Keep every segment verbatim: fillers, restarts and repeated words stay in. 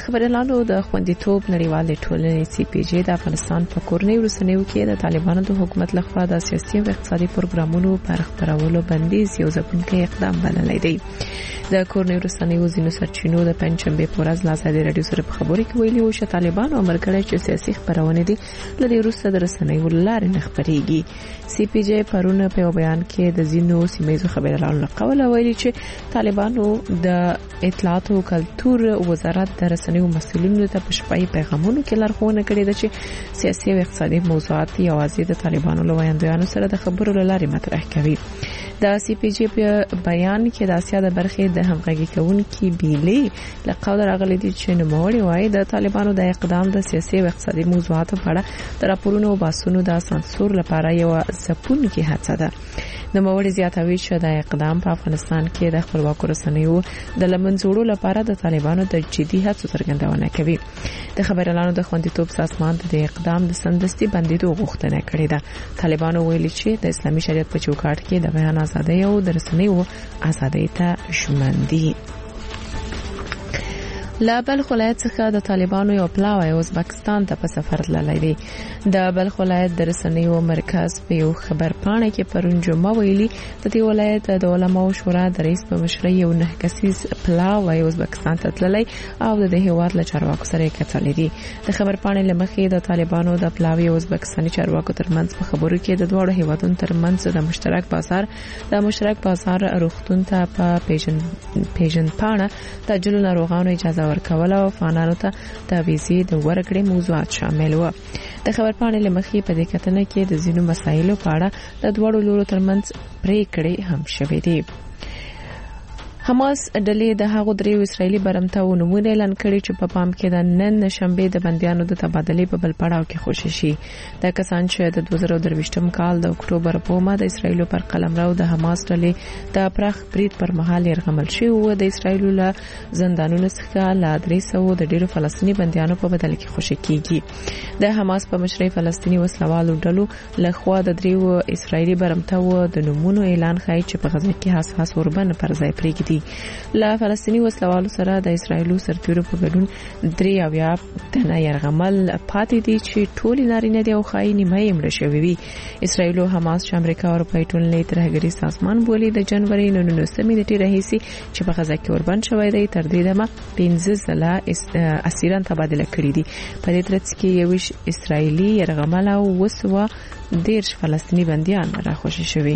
خبريالانو د خوندیتوب نړیوالې ټولنې سی پی جی د افغانستان په کورنۍ ورسنیو کې د طالبانو د حکومت لخوا د سیاسي او اقتصادي پروګرامونو پر خبرولو بندیز یو ځپونکی اقدام بللی دی. د کورنۍ ورسنیو ځینو سرچینو د پنځشنبه په ورځ له ازادي رادیو سره په خبرو کې ویلي و چې طالبان او مرګړی چې سیاسي خبرونه دي لدی وروسته د رسنیو لارې نه خبريږي. سی پی جی پرونه په بیان کې د ځینو سیمایي خبريالانو قوله ویلي چې طالبانو د اطلاعات او کلتور وزارت د رسنیو مسؤلینو ته په شپږ پیغامونو کې لارښوونه کړې ده چې سیاسي او اقتصادي موضوعات یوازې د طالبانو له ویاندویانو سره د خبرو لارې مطرح کوي. د سی پی جی په بیان کې د اسیا د برخې د همغږي کوونکي بیلې له قول راغلي دي چې نوموړي وايي د طالبانو د اقدام د سیاسي او اقتصادي موضوعاتو په اړه د راپورونو او باسونو د سانسور لپاره یو ځپونکې هڅه ده. نوموړي زیاتوي چې د اقدام په افغانستان کې د خپلواکو رسنیو د لمنځوړو لپاره د طالبانو د جدي هڅو څرګندونه کوي. د خبريالانو د خوندیتوب سازمان د اقدام د سندستي بندیدو غوښتنه کړې ده. طالبانو ویلي چې د اسلامي شریعت په چوکاټ کې د بیان ازادي او د رسنیو ازادي ته ژمن دي. لا بلخ ولایت څخه د طالبانو یو پلاوی ازبکستان ته په سفر تللی دی. د بلخ ولایت د رسنیو مرکز په یو خبر پاڼه کې پرون جمعه ویلي د دې ولایت د علماو شورا د رئیس په مشرۍ یو نه کسیز پلاوی ازبکستان ته تللی او د هیواد له چارواکو سره کتلې دي. د خبر پاڼې لمخې د طالبانو د پلاوی ازبکستاني چارواکو ترمنځ په خبرو کې د دوه هیوادونو ترمنځ د مشترک بازار د مشترک بازار روغتون ته په پیژن پیژن پاڼه د جلو ناروغانو اجازه ورکول او افغانانو ته د ویزې د ورکړې موضوعات شامل و. د خبر پاڼې لمخې په دې کتنه کې د ځینو مسایلو په اړه د دوه لورو ترمنځ پریکړې هم شوې دي. حماس ډلې د هغو دریو اسرایلی برمتاو نمونه اعلان کړي چې په پام کې د نن شنبه د بندیانو د تبادلې په بل پړاو کې خوشی شي. د کسان چې د دوه زره درویشتم کال د اکتوبر په ما د اسرایلو پر قلمرو د حماس ډلې د پرخ برید پر مهال يرغمل شي او د اسرایلو له زندانونو څخه لا درې سوه د ډیرو فلسطینی بندیانو په بدل کې خوشی کیږي. د حماس په مشرۍ فلسطینی وسلوالو ډلو له خوا د دریو اسرایلی برمتاو د نمونه اعلان خای چې په غزه کې حساس اوربن پر ځای پرېږدي. لا فلسطینی وسلوالو سره د اسرایلو سرتیرو په ګډون درې اویا تنه يرغمل پاتې دي چې ټول نارینه دي او خايني مې مړ شوی وي. اسرایلو حماس چې امریکا او اروپای ټولنې ترهګری سازمان بولی د جنوري نولسمې نیټې راهیسي چې په غزه کې اوربند شوی دی تر دې دمه پنځه ځله اسیران تبادله کړي دي. په دې ترڅ کې یو اسرایلی يرغمل او وسوه دیرش فلسطینی بنديان راخوشي شوی.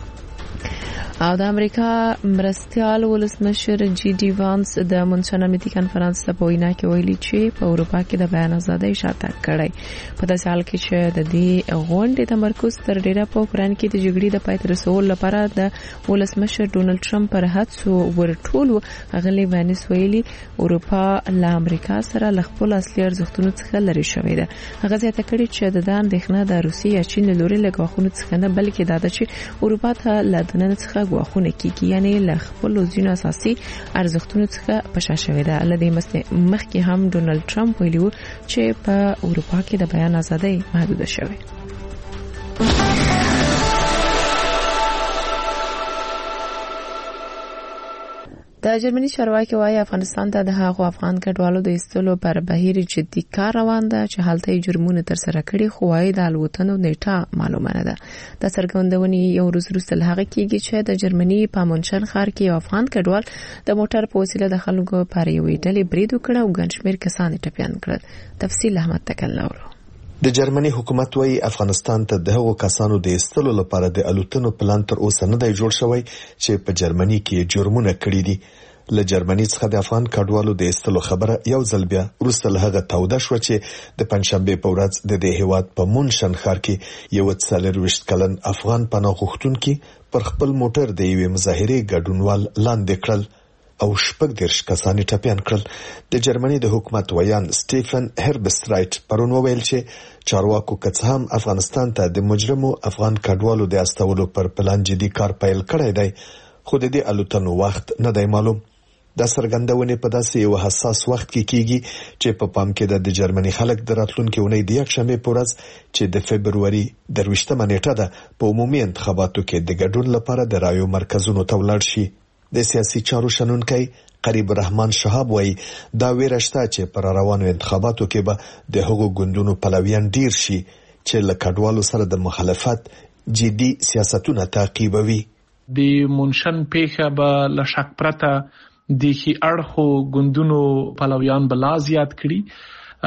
او د امریکا مرستيال ولسمشر جی ډي وانس د منشن امنیتي کانفرنس په وینا کې ویلي چې په اروپا کې د بیان ازادۍ شاتګ کړی. په داسې حال کې چې د دې غونډې تمرکز تر ډیره په اوکران کې د جګړې د پای ته رسولو لپاره د ولسمشر ډونالد ټرمپ پر هڅو ورټولو غلي وانس ویلي اروپا له امریکا سره له خپل اصلي ارزښتونو څخه لري شوې ده. هغه زیاته کړې چې د دان دښنه د روسیې یا چین لوري له غوښنو څخه نه بلکې دا چې اروپا ته له دننه څخه غوښونه کیږي یعنی له خپل ځینو اساسي ارزښتونو څخه پشا شوې ده. لدې مخکې هم ډونالد ټرمپ ویلي چې په اروپا کې د بیان ازادۍ محدوده شوې. د جرمني چارواکي وايي افغانستان ته د هغو افغان کډوالو د ایستلو پر بهیر جدي کار روان ده چې هلته جرمونه تر سره کړي خو وايي د الوتنو نیټه معلومه نه ده. د څرګندونې یو ورځ وروسته هغه کېږي چې د جرمني په مونشن ښار کې یو افغان کډوال د موټر په وسیله د خلکو پر یوې ډلې برید وکړ او ګڼ شمېر کسان ټپیان کړل. تفصیل احمد تکلورو. د جرمني حکومت وايي افغانستان ته د هغو کسانو د ایستلو لپاره د الوتنو پلان تر اوسه نه دی جوړ شوی چې په جرمني کې جرمونه کړي دي. له جرمني څخه د افغان کډوالو د ایستلو خبره یو ځل بیا وروسته له هغه توده شو چې د پنځشنبه په ورځ د دې هیواد په مونشن ښار کې یو څلورویشت کلن افغان پناه غوښتونکي پر خپل موټر د یوې مظاهرې ګډونوال لاندې کړل او شپږ دیرش کسان ټپیان کړل. د جرمني د حکومت ویان سټیفن هربسترایټ پرون وویل چې چارواکو که هم افغانستان ته د مجرمو افغان کډوالو د استولو پر پلان جدي کار پیل کړی دی خو د دې الوتنو وخت نه دی معلوم. دا څرګندونه په داسې یو حساس وخت کې کیږي چې په پام کې د جرمني خلک د راتلونکي اونۍ د یکشنبه په ورځ چې د فبرवरी درویشتمه نیټه ده په عمومي انتخاباتو کې د ګډون لپاره د رایو مرکزونو ته ولاړ شي. د سیاسي چارو شنونکي قریب الرحمن شهاب وایي دا ویره شته چې پر روانو انتخاباتو کې به د هغو ګوندونو پلویان ډیر شي چې له کډوالو سره د مخالفت جدي سیاستونه تعقیبوي. د منشن پیښه به له شک پرته د خي اړخو ګوندونو پلویان بلا زیات کړي،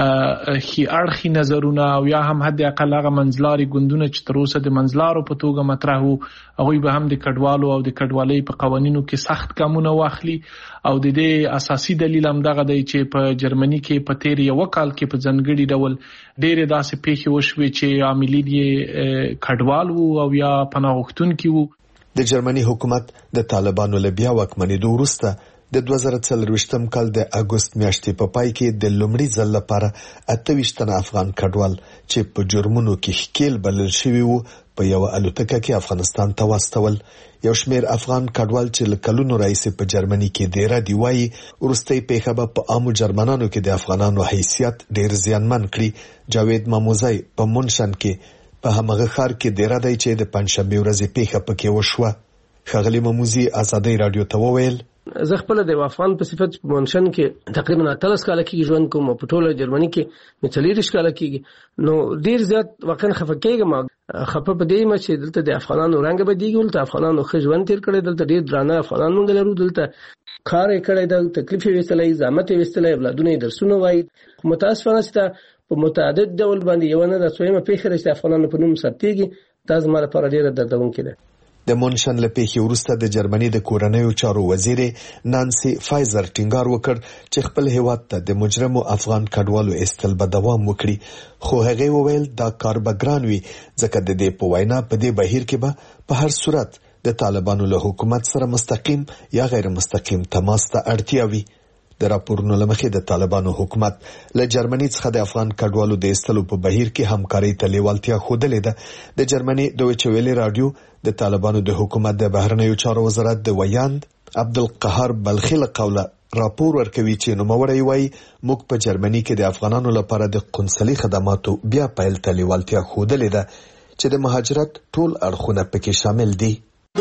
خي اړخي نظرونه او یا هم حد اقل هغه منځلاري ګوندونه چې تر اوسه د منځلارو په توګه مطرح وو هغوی به هم د کډوالو او د کډوالۍ په قوانینو کې سخت ګامونه واخلي. او د دې اساسي دلیل هم دغه دی چې په جرمني کې په تیر یو کال کې په ځنګړي ډول ډېرې داسې پیښې وشوې چې عاملین یې کډوال وو او یا پناه غوښتونکي وو. د جرمني حکومت د طالبانو له بیا واکمنېدو وروسته د دوه زره څلرویشتم کال د اګوست میاشتې په پای کې د لومړي ځل لپاره اته ویشت تنه افغان کډوال چې په جرمونو کې ښکیل بلل شوي وو په یو الوتکه کې افغانستان ته واستول. یو شمېر افغان کډوال چې له کلونو راهیسې په جرمني کې دیره دي وایي وروستۍ پیښه به په عامو جرمنانو کې د افغانانو حیثیت ډېر زیانمن کړي. جاوید ماموزی په منشن کې په همغه ښار کې دیره دی چې د پنجشنبې ورځې پیښه پکې وشوه. ښاغلي ماموزي ازادۍ راډیو ته وویل زه خپل د افغان په صفت منشن کې تقریبا اتلس کال کې ژوند کوم او په ټوله جرمني کې مې څلوېښت کال کېږي نو ډیر زیات واقعا خفه کېږم. خفه په دې مې چې دلته د افغانانو رنګ بدیږي، دلته افغانانو ښه ژوند تیر کړی، دلته ډیر درانه افغانان موږ لرو، دلته کار یې کړی دی، تکلیف یې وستلی، زحمت یې وستلی، اولادونه یې درسونه وایي. متاسفانه چې په متعدد ډول باندې یو نه د څویمه پیښه چې افغانانو په نوم ثبتېږي دا زما لپاره ډیره دردونکې ده. د منشن له پیښې وروسته د جرمني د کورنیو چارو وزیرې نانسي فایزر ټینګار وکړ چې خپل هیواد ته د مجرمو افغان کډوالو ایستل به دوام وکړي. خو هغه وویل دا کار به ګران وي ځکه د دې په وینا په دې بهیر کې به په هر صورت د طالبانو له حکومت سره مستقیم یا غیر مستقیم تماس ته اړتیا وي. د راپورونو له مخې د طالبانو حکومت له جرمني څخه د افغان کډوالو د ایستلو په بهیر کې همکارۍ ته لیوالتیا ښودلې ده. د جرمني دویچه ویلې راډیو د طالبانو د حکومت د بهرنیو چارو وزارت د ویاند عبدالقهار بلخي له قوله راپور ورکوي چې نوموړی وایي موږ په جرمني کې د افغانانو لپاره د قونسلي خدماتو بیا پیل ته لیوالتیا ښودلې ده چې د مهاجرت ټول اړخونه پکې شامل دي.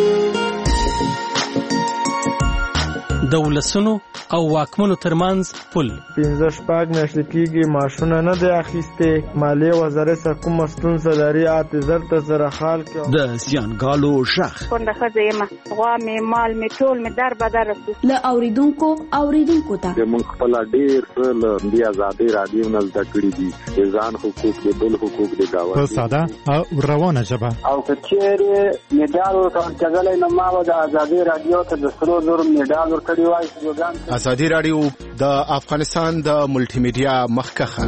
د ولسونو او واکمنو ترمنځ پل پنځه شپږ میاشتې کېږي معاشونه نه دی اخیستې، مالیې وزارت کومه ستونزه لري اته زر ته زره خال کې د زیانګالو شخ کونډه ښځه یم، غوا مې مال مې ټول مې در بدر رسو له اوریدونکو اوریدونکو ته موږ خپل ډېر څه له دې ازادۍ راډیو نه زده کړي دي، د ځان حقوق د بل حقوق د گاونډي په ساده او روانه ژبه. او که چیرې میډال ورکړل نو ما به د ازادۍ راډیو ته د سرو زرو میډال ورکړی. ازادي راډیو د افغانستان د ملټي میډیا مخکخه.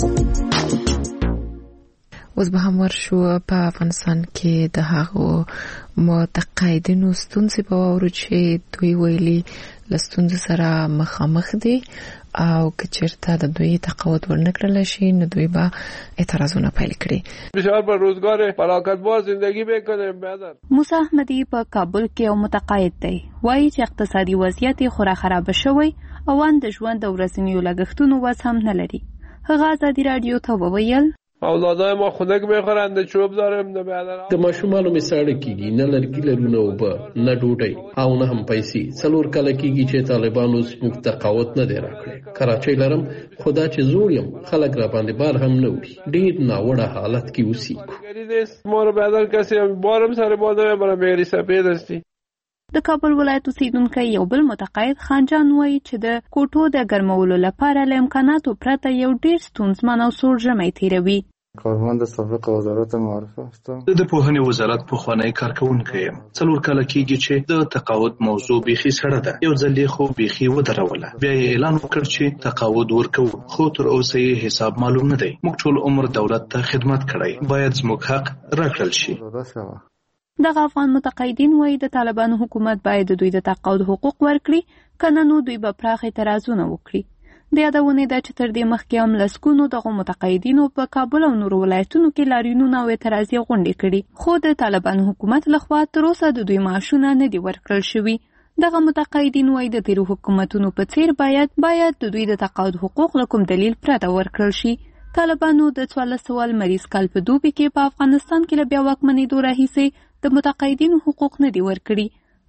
اوس به هم ورشو په افغانستان کې د هغو متقاعدینو ستونزې په واورو چې دوی ویلي له ستونزو سره مخامخ دي او که چیرته د دوی تقاعد ورنکړل شي نو دوی به اعتراضونه پیل کړي. بسیار با روزگار فراغت‌باز زندگی بکنیم. بعد موسی احمدی په کابل کې یو متقاعد دی، وایي چې اقتصادي وضعیت خورا خراب شوی او ان د ژوند د ورځنیو لګښتونو وس هم نه لري. هغه ازادي راډیو ته وویل اولادای ما خودک میخورند، چوب دارم نه بعدن د ماشومانو می ساړه کیږي، نه لرګي لرونه او به نه ډوډۍ او نه هم پیسې. څلور کاله کیږي چې طالبانو زموږ تقاعد نه دی راکړی. کراچۍ لرم، خدا چې زوړ یم، خلک را باندې بار هم نه وړي. ډېر ناوړه حالت کې اوسېږو. ما رو بعدن کسی بارم سر باده برای میری سپید هستی. د کابل ولایت اوسیدونکی یو بل متقاعد خانجان وایي چې د کوټو د ګرمولو لپاره له امکاناتو پرته یو ډېر ستونزمن او سوړ ژمی تیروي. کارمند سابق وزارت معرفه هستم. د پوهنې وزارت پخوانی کارکونکی یم. څلور کاله کېږي چې د تقاعد موضوع بیخي سړه ده. یو ځل یې خو بیخي ودروله، بیا یې اعلان وکړ چې تقاعد ورکوو، خو تر اوسه یې حساب معلوم نه دی. موږ ټول عمر دولت ته خدمت کړی، باید زموږ حق راکړل شي. دغه افغان متقاعدین وایي د طالبانو حکومت باید د دوی د تقاعد حقوق ورکړي، کنه نو دوی به پراخ اعتراضونه وکړي. د یادونې ده چې تر دې مخکې هم لسګونو دغو متقاعدینو په کابل او نورو ولایتونو کې لاریونونه او اعتراضي غونډې کړي، خو د طالبانو حکومت لخوا تر اوسه د دوی معاشونه نه دي ورکړل شوي. دغه متقاعدین وایي د تیرو حکومتونو په څیر باید باید د دوی د تقاعد حقوق له کوم دلیل پرته ورکړل شي. طالبانو د څوارلس سوه لمریز کال په دوبي کې په افغانستان کې له بیا واکمنېدو راهیسې د متقاعدینو حقوق نه دي ورکړي.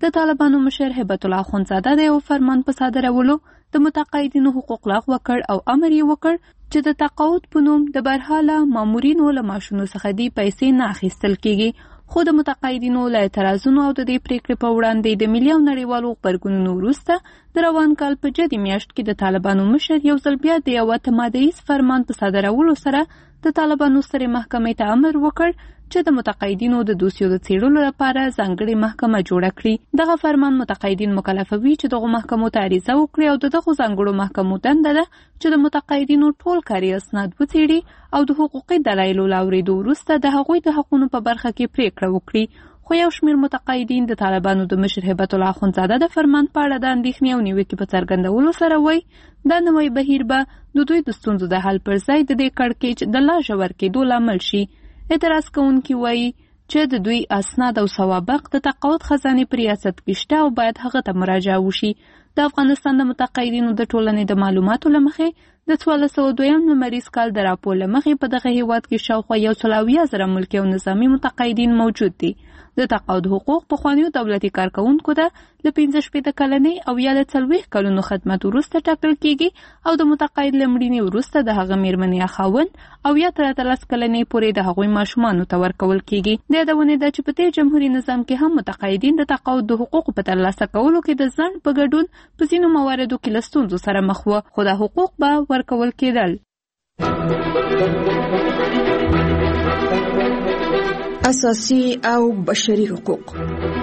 د طالبانو مشر هبت الله اخوندزاده د یو فرمان په صادرولو د متقاعدینو حقوق لغوه کړ او امر یې وکړ چې د تقاعد په نوم د برحاله مامورینو له معاشونو څخه دی پیسې نه اخیستل کیږي. خو د متقاعدینو له اعتراضونو او د دې پریکړې په وړاندې د ملي او نړیوالو غبرګونونو وروسته د روان کال په جدي میاشت کې د طالبانو مشر یو ځل بیا د یوه تمادیز فرمان په صادرولو سره د طالبانو سترې محکمې ته امر وکړ چې د متقاعدینو د دوسیو د څیړلو لپاره ځانګړې محکمه جوړه کړي. دغه فرمان متقاعدین مکلفوي چې دغه محکمو ته عریضه وکړي او د دغو ځانګړو محکمو دنده ده چې د متقاعدینو ټول کاري اسناد وڅیړي او د حقوقي دلایلو له اورېدو وروسته د هغوی د حقونو په برخه کې پریکړه وکړي. خو یو شمېر متقاعدین د طالبانو د مشر هبت الله اخوندزاده د فرمان په اړه د اندېښنې او نیوکې په څرګندولو سره وایي دا نوی بهیر به د دوی د ستونزو د حل پر ځای د دې کړکېچ د لا ژور کېدو لامل شي. اعتراض کوونکي وایي چې د دوی اسناد او سوابق د تقاعد خزانې په ریاست کې شته او باید هغه ته مراجعه وشي. د افغانستان د متقاعدینو د ټولنې د معلوماتو له مخې د څوارلس سوه دویم لمریز کال د راپور له مخې په دغه هیواد کې شاوخوا یو سل اویا زره ملکي او نظامي متقاعدین موجود دي. د تقاعد حقوق پخوانیو دولتي کارکوونکو ته له پنځه شپېته کلنۍ او یا له څلوېښت کلونو خدمت وروسته ټاکل کیږي او د متقاعد له مړینې وروسته د هغه میرمنې یا خاوند او یا تر اتلس کلنۍ پورې د هغوی ماشومانو ته ورکول کیږي. د یادونې ده چې په تېر جمهوري نظام کې هم متقاعدین د تقاعد د حقوقو په ترلاسه کولو کې د ځنډ په ګډون په ځینو مواردو کې له ستونزو سره مخ وه، خو دا حقوق به ورکول کېدل. اساسي او بشري حقوق.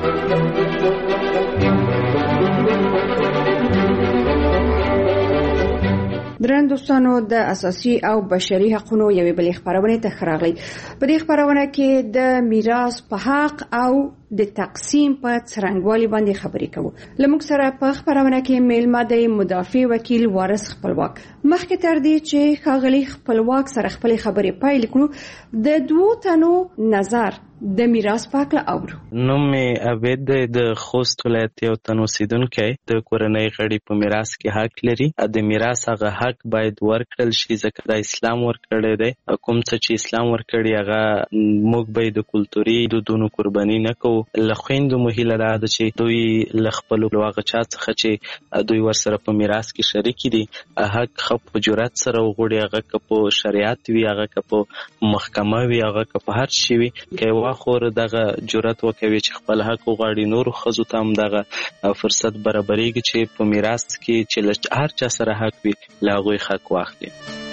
درن دوستانو د اساسي او بشري حقوقو یوې بلې خبرونه ته خراغلي. په دې خبرونه کې د میراث په حق او د تقسیم په څرنګوالي باندې خبرې کوو. لموږ سره په خبرونه کې میلمه د مدافع وکیل وارث خپلواک. مخکې تر دې چې ښاغلي خپلواک سره خپل خبرې پیل کړو د دوو تنو نظر د میراث په اړه اورو. نوم مې عبید دی، د خوست ولایت یو تن اوسیدونکی. د کورنۍ غړي په میراث کې حق لري. د میراث هغه حق باید ورکړل شي ځکه د اسلام ورکړی دی. کوم څه چې اسلام ورکړي هغه موږ به د کلتوري دودونو قرباني نه کوو. له خویندو مو هیله دا ده چې دوی له خپلو هغه چا څخه چې دوی ورسره په میراث کې شریک دي حق ښه په جرأت سره وغواړي. هغه که په شریعت وي، هغه که په محکمه وي، هغه که په هر شي وي، که خور دغه جرأت وکوي چې خپل حق وغواړي. نورو ښځو ته هم دغه فرصت برابرېږي چې په میراث کې چې له هر چا سره حق وي له هغوی حق واخلي.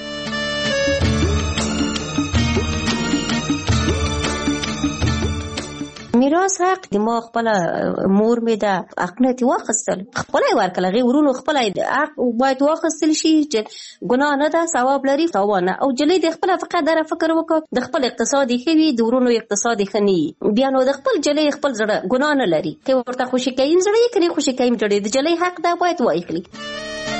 میراث حق د ما خپل مور مې د حق نه تی واخیستل، خپل یې ورکړل. هغې ورونو خپل حق باید واخیستل شي چې ګناه نه ده، ثواب لري، تاوان نه. او جلۍ د خپل فقط دغه فکر وکړه د خپل اقتصاد یې ښه وي، د ورونو اقتصاد یې ښه نه وي، بیا نو د خپل جلۍ خپل زړه ګناه نه لري. که ورته خوشي کوي زړه یې کړي، خوشي کوي زړه د جلۍ حق ده باید واخلي.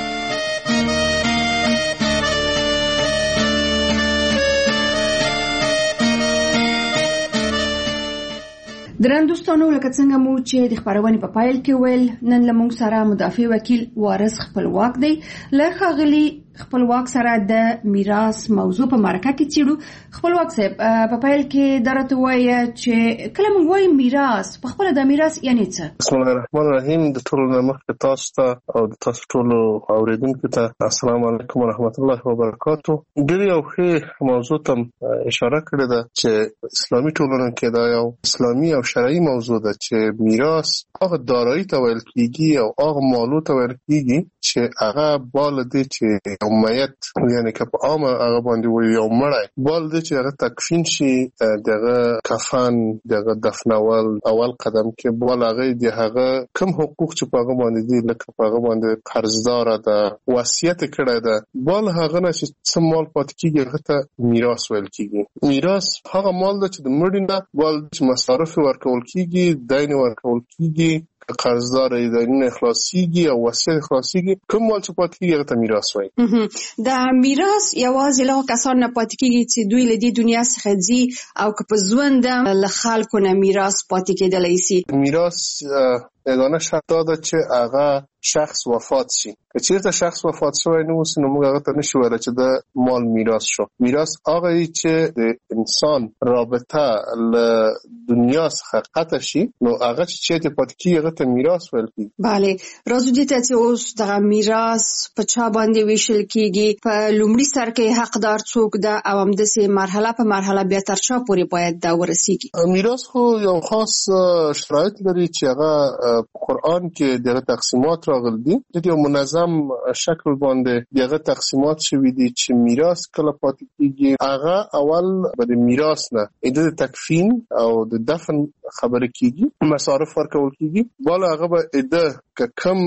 درن دوستانو، لکه څنګه مو چې د خبرونې په پایل کې ویل، نن لمونږ سره مدافع وکیل وارث خپلواک دی. له ښاغلي خپلواک سره د میراث موضوع په مرکه کې چیړو. خپلواک صاحب په پایل کې درته وایي چې کله موږ وایو میراث، په خپل د میراث یعنی څه؟ بسم الله الرحمن الرحیم. د ټولو نه مخکې تاسو ته او د تاسو ټولو اوریدونکو ته السلام علیکم ورحمت الله وبرکاتو. ډېر یو ښه موضوع ته اشاره کړې ده چې اسلامي ټولنه کې دا یو اسلامي او شرعي موضوع ده چې میراث هغه دارایی ته ویل کېږي او هغه مالو ته ویل کېږي چې هغه بال دی چې میت، یعنی که په عامه هغه باندې وایي یو مړی، بال دی چې هغه تکفین شي، دغه کفن، دغه دفنول اول قدم کې بال هغه دی، هغه کم حقوق چې په هغه باندې دي، لکه په هغه باندې قرضدار ده، وصیت کړی ده، بال هغه نه چې څه مال پاتې کېږي هغه ته میراث ویل کېږي. میراث هغه مال ده چې د مړي نه بال چې مصارف ورکول کېږي، دین ورکول کېږي، قرضدار دینونه خلاصيږي او وصیت خلاصيږي، کوم مال چې پاتې کېږي هغه ته میراث وایي. دا میراث یوازې له کسانو نه پاتې کېږي چې دوی له دې دنیا څخه ځي او که په ژوند له خلکو نه میراث پاتې کېدلی شي. میراث یګانه شرط دا ده چې هغه شخص وفات شي. که چیرته شخص وفات شوی نه وي نو موږ هغه ته نشو ویلی چې د مال میراث شو. میراث هغه وي چې د انسان رابطه له دنیا څخه قطع شي نو هغه چې چېرته پاتې کېږي هغه ته میراث ویل کېږي. بله، راځو دې ته چې اوس دغه میراث په چا باندې ویشل کېږي، په لومړي سر کې حقدار څوک ده او همداسې مرحله په مرحله بیا تر چا پورې باید دا ورسېږي؟ میراث خو یو خاص شرایط لري چې هغه په قرآن کې دغه تقسیمات راغلي دي. د یو منظم شکل باندې دغه تقسیمات شوي دي چې میراث کله پاتې کېږي. هغه اول به د میراث نه د تکفین او د دفن خبره کېږي، مصارف ورکول کېږي. بالا هغه به اده که کم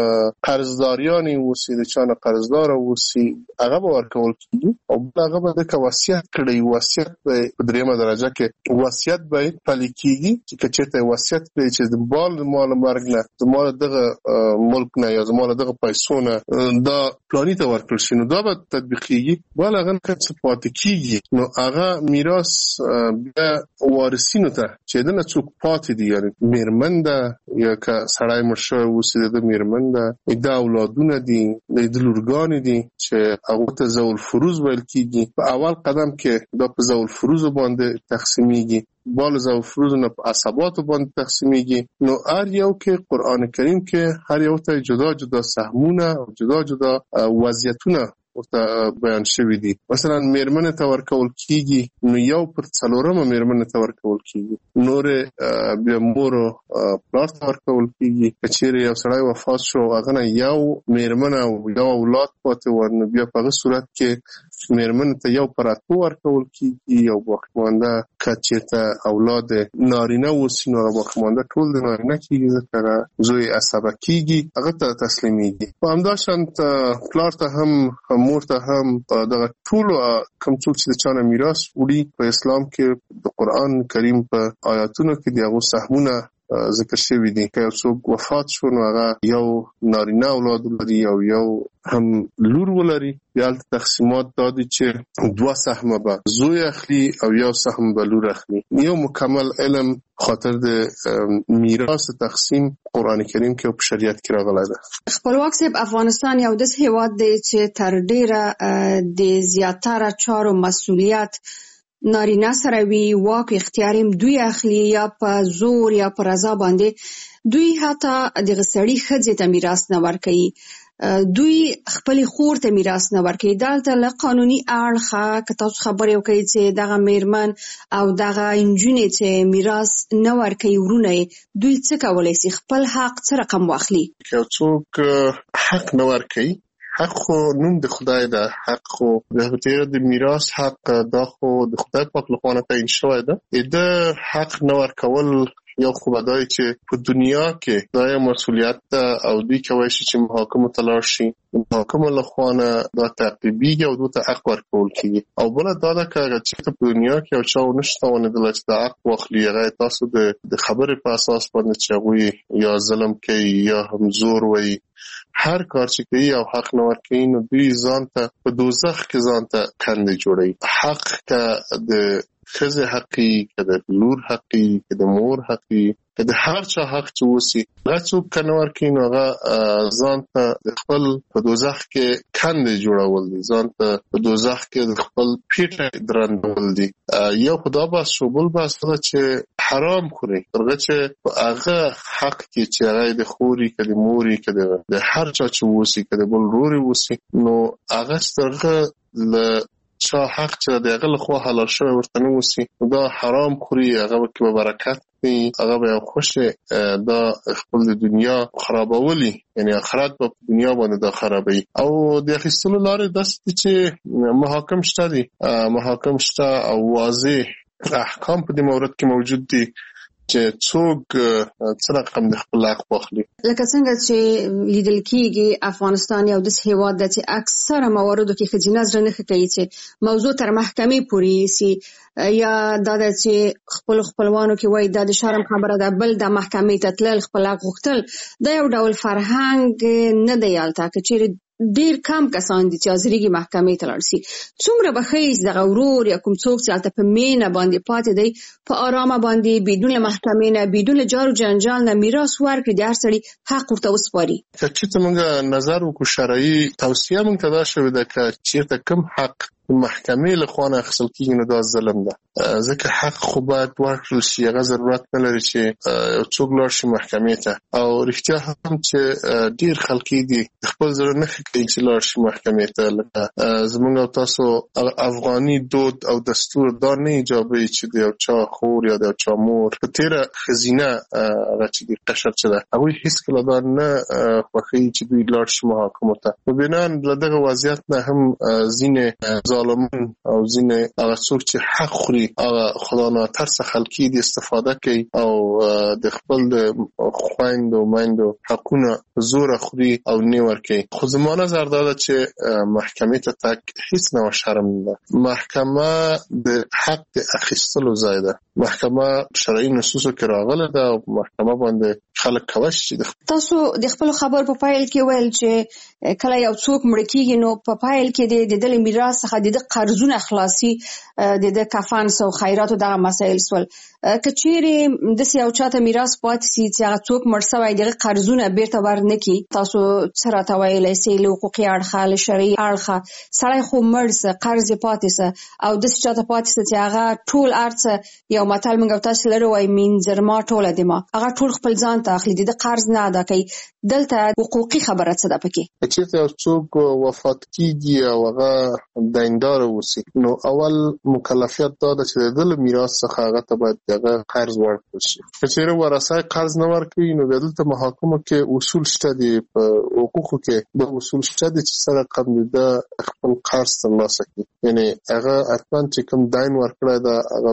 قرضداریان اوسي، د چا نه قرضدار اوسي، هغه به ورکول کېږي. او هغه به د وصیت کړي. وصیت به په دریمه درجه کې وصیت به پلي کېږي چې که چېرته وصیت کړي چې د بال مال مرګ نه زما دغه ملک نه یا زما دغه پیسو نه دا پلاني ته ورکړل شي نو دا به تطبیقېږي. بل هغه که څه پاتې کېږي نو هغه میراث بیا وارثینو ته چې دنه څوک پاتې دي، یعنې میرمن ده یا که سړی مړ شوی اوسي د ده میرمن ده، د اولادونه دي، د ده لورګانې دي چې هغو ته ذوی الفروض ویل کېږي. په اول قدم کې دا په ذوی الفروضو باندې تقسیمیږي، بال ذوی الفروض نه په عصباتو باندې تقسیمیږي. نو هر یو کې قرآن کریم کې هر یو ته جدا جدا سهمونه او جدا جدا وضعیتونه ورته بیان شوي دي. مثلا میرمنې ته ورکول کېږي نو یو پر څلورمه میرمنې ته ورکول کېږي، نورې بیا مور او پلار ته ورکول کېږي. که چېرې یو سړی وفات شو هغه نه یو میرمن او یو اولاد پاتې ور نو بیا په هغه صورت کې میرمنې ته یو پر اتو ورکول کېږي او باقي مانده که چېرته اولاد نارینه اوسي نو باقي مانده ټول د نارینه کېږي، ځکه زوی عصبه کېږي هغه ته تسلیمیږي. په همدا شانت پلار ته هم مور ته هم دغه ټولو کوم څوک چې د چا نه میراث وړي په اسلام کې د قرآن کریم په آیاتونو کې د هغو سهمونه ذکر شوي دي. که یو څوک وفات شو نو هغه یو نارینه اولاد ولري او یو هم لور ولري، بیا هلته تقسیمات دا دي چې دوه سهمه به زوی اخلي او یو سهم به لور اخلي. یو مکمل علم خاطر د میراث تقسیم قرآن کریم کې او په شریعت کې راغلی ده. خپلواک صاحب، افغانستان یو داسې هېواد دی چې تر ډېره د زیاتره چارو مسؤلیت نارینه سره وي، واک اختیار هم دوی اخلي، یا په زور یا په رضا باندې. دوی حتی دغه سړي ښځې ته میراث نه ورکوي، دوی خپل خور ته میراث نه ورکوي. دلته له قانوني اړخه که تاسو خبرې وکړئ چې دغه میرمن او دغه نجونې چې میراث نه ورکوي ورونه یې، دوی څه کولی شي؟ خپل حق څه رقم واخلي؟ که یو څوک حق نه ورکوي، حق خو نوم د خدای ده، حق خو د تیر د میراث حق دا خو د خدای پاک لخوا نه تعیین شوی ده. د حق نه ورکول یو خو بدای چې په دنیا کې دا یو مسؤلیت ده او دوی کولی شي چې محاکمو ته لاړ شي، محاکمو لخوا نه دا تعقیبېږي او دوی ته حق ورکول کېږي. او بله دا ده که هغه چېرته په دنیا کې یو چا ونه شي توانېدلی چې دا حق واخلي، هغه تاسو د خبرې په اساس باندې چې هغوی یا ظلم کوي یا هم زور وایي، هر کار چې کوي او حق نه ورکوي نو دوی ځان ته په دوزخ کې ځان ته کندې جوړوي. حق که د ښځې حقي، که د لور حقي، که د مور حقي، که د هر چا حق چې اوسي، هغه څوک که نه ورکوي نو هغه ځان ته د خپل په دوزخ کې کندې جوړول دي، ځان ته په دوزخ کې د خپل پیټه درندول دي. یو خو دا بحث شو. بل بحث دا چې حرام خوري، ترغه چې په هغه حق کې چې هغه د خوري، که د موري، که د هر چا چې اوسي، که د بل روري اوسي، نو هغه ترغه له چا حق چې د هغه لخوا حلال شوی ورته نه اوسي دا حرام خوري، هغه به کې به برکت نه وي، هغه به یو خوښې دا خپل د دنیا خرابولي، یعنې آخرت به په دنیا باندې دا خرابوي. او د اخیستلو لارې داسې دي چې محاکم شته دي، محاکم شته او واضح احکام په دې مورد کې موجود دي چې څوک څه رقم د خپل حق واخلي. لکه څنګه چې لیدل کېږي افغانستان یو داسې هېواد ده چې اکثره مواردو کې ښځینه زړه نه ښه کوي چې موضوع تر محکمې پورې یوسي، یا دا ده چې خپل خپلوانو کې وایي دا د شرم خبره ده، بل د محکمې ته تلل، خپل حق غوښتل. دا یو ډول فرهنګ نه دی هلته. که چېرې ډیر کم کسان دي چې حاضرېږي محکمې ته لاړ شي. څومره به ښایي دغه ورور یا کوم څوک چې هلته په مینه باندې پاتې دی په آرامه باندې بدون له محکمې نه بدون له جار و جنجال نه میراث ورکړي، د هر سړي حق ورته وسپاري. که چېرته موږ نظر وکړو شرعي توصیه موږ ته دا شوې ده که چېرته کوم حق محکمې له خوا نه اخیستل کېږي نو دا ظلم ده، ځکه حق خو باید ورکړل شي. هغه ضرورت نه لري چې یو څوک لاړ شي محکمې ته. او رښتیا هم چې ډېر خلک دي خپل زړه نه ښه کوي چې لاړ شي محکمې ته. لکه زموږ او تاسو افغاني دود او دستور دا نه ایجابوي چې د یو چا خور یا د یو چا مور په تېره ښځینه هغه چې د قشر چې ده هغوی هېڅکله دا نه خوښوي چې دوی لاړ شي محاکمو ته. نو بنا له دغه وضعیت نه هم ځینې ظالمان او ځینې هغه څوک چې حق خوري هغه خدا ناترسه خلکي دي استفاده کوي او د خپل د خویندو میندو حقونه زوره خوري او نه ورکوي. خو زما نظر دا ده چې محکمې ته تګ هیڅ نه شرم نه ده. محکمه د حق د اخیستلو ځای ده. محکمه شرعي نصوصو کې راغله ده او محکمه باندې خلک کولی شي. تاسو د خپل خبر په پایل کې ویل چې کله یو څوک مړ کېږي نو په پایل کې د دې میراث څخه د قرضونه خلاصي، د د کفن او خیراتو دغه مسایل سول. که چیرې د یو چاته میراث پاتې سي چې هغه څوک مړ شوی دغه قرضونه بیرته ورنکړي، تاسو څه راته ویلی سئ له حقوقي اړخه له شرعي اړخه؟ سړی خو مړ سه، قرض یې پاتې سه او داسې چاته پاتې سه چې هغه ټول ارڅه، یو متل موږ او تاسو لرو وایي مینځرما ټوله دما، هغه ټول خپل ځان ته اخلي، د قرض نه ادا کوي. دلته حقوقي خبره څه ده پکې؟ چې یو څوک وفات کیږي او هغه دیندار اوسي نو اول مکلفیت دا ده چې د دل میراث څخه هغه ته باید دغه قرض ورکړل شي. که چیرې ورثه قرض نه ورکوي نو بیا دلته محاکمو کې اصول شته دي، په حقوقو کې د اصول شته دي چې سره کم دي د خپل قرض ترلاسه کړي. یعنی هغه حتما چې کوم دین ورکړی ده هغه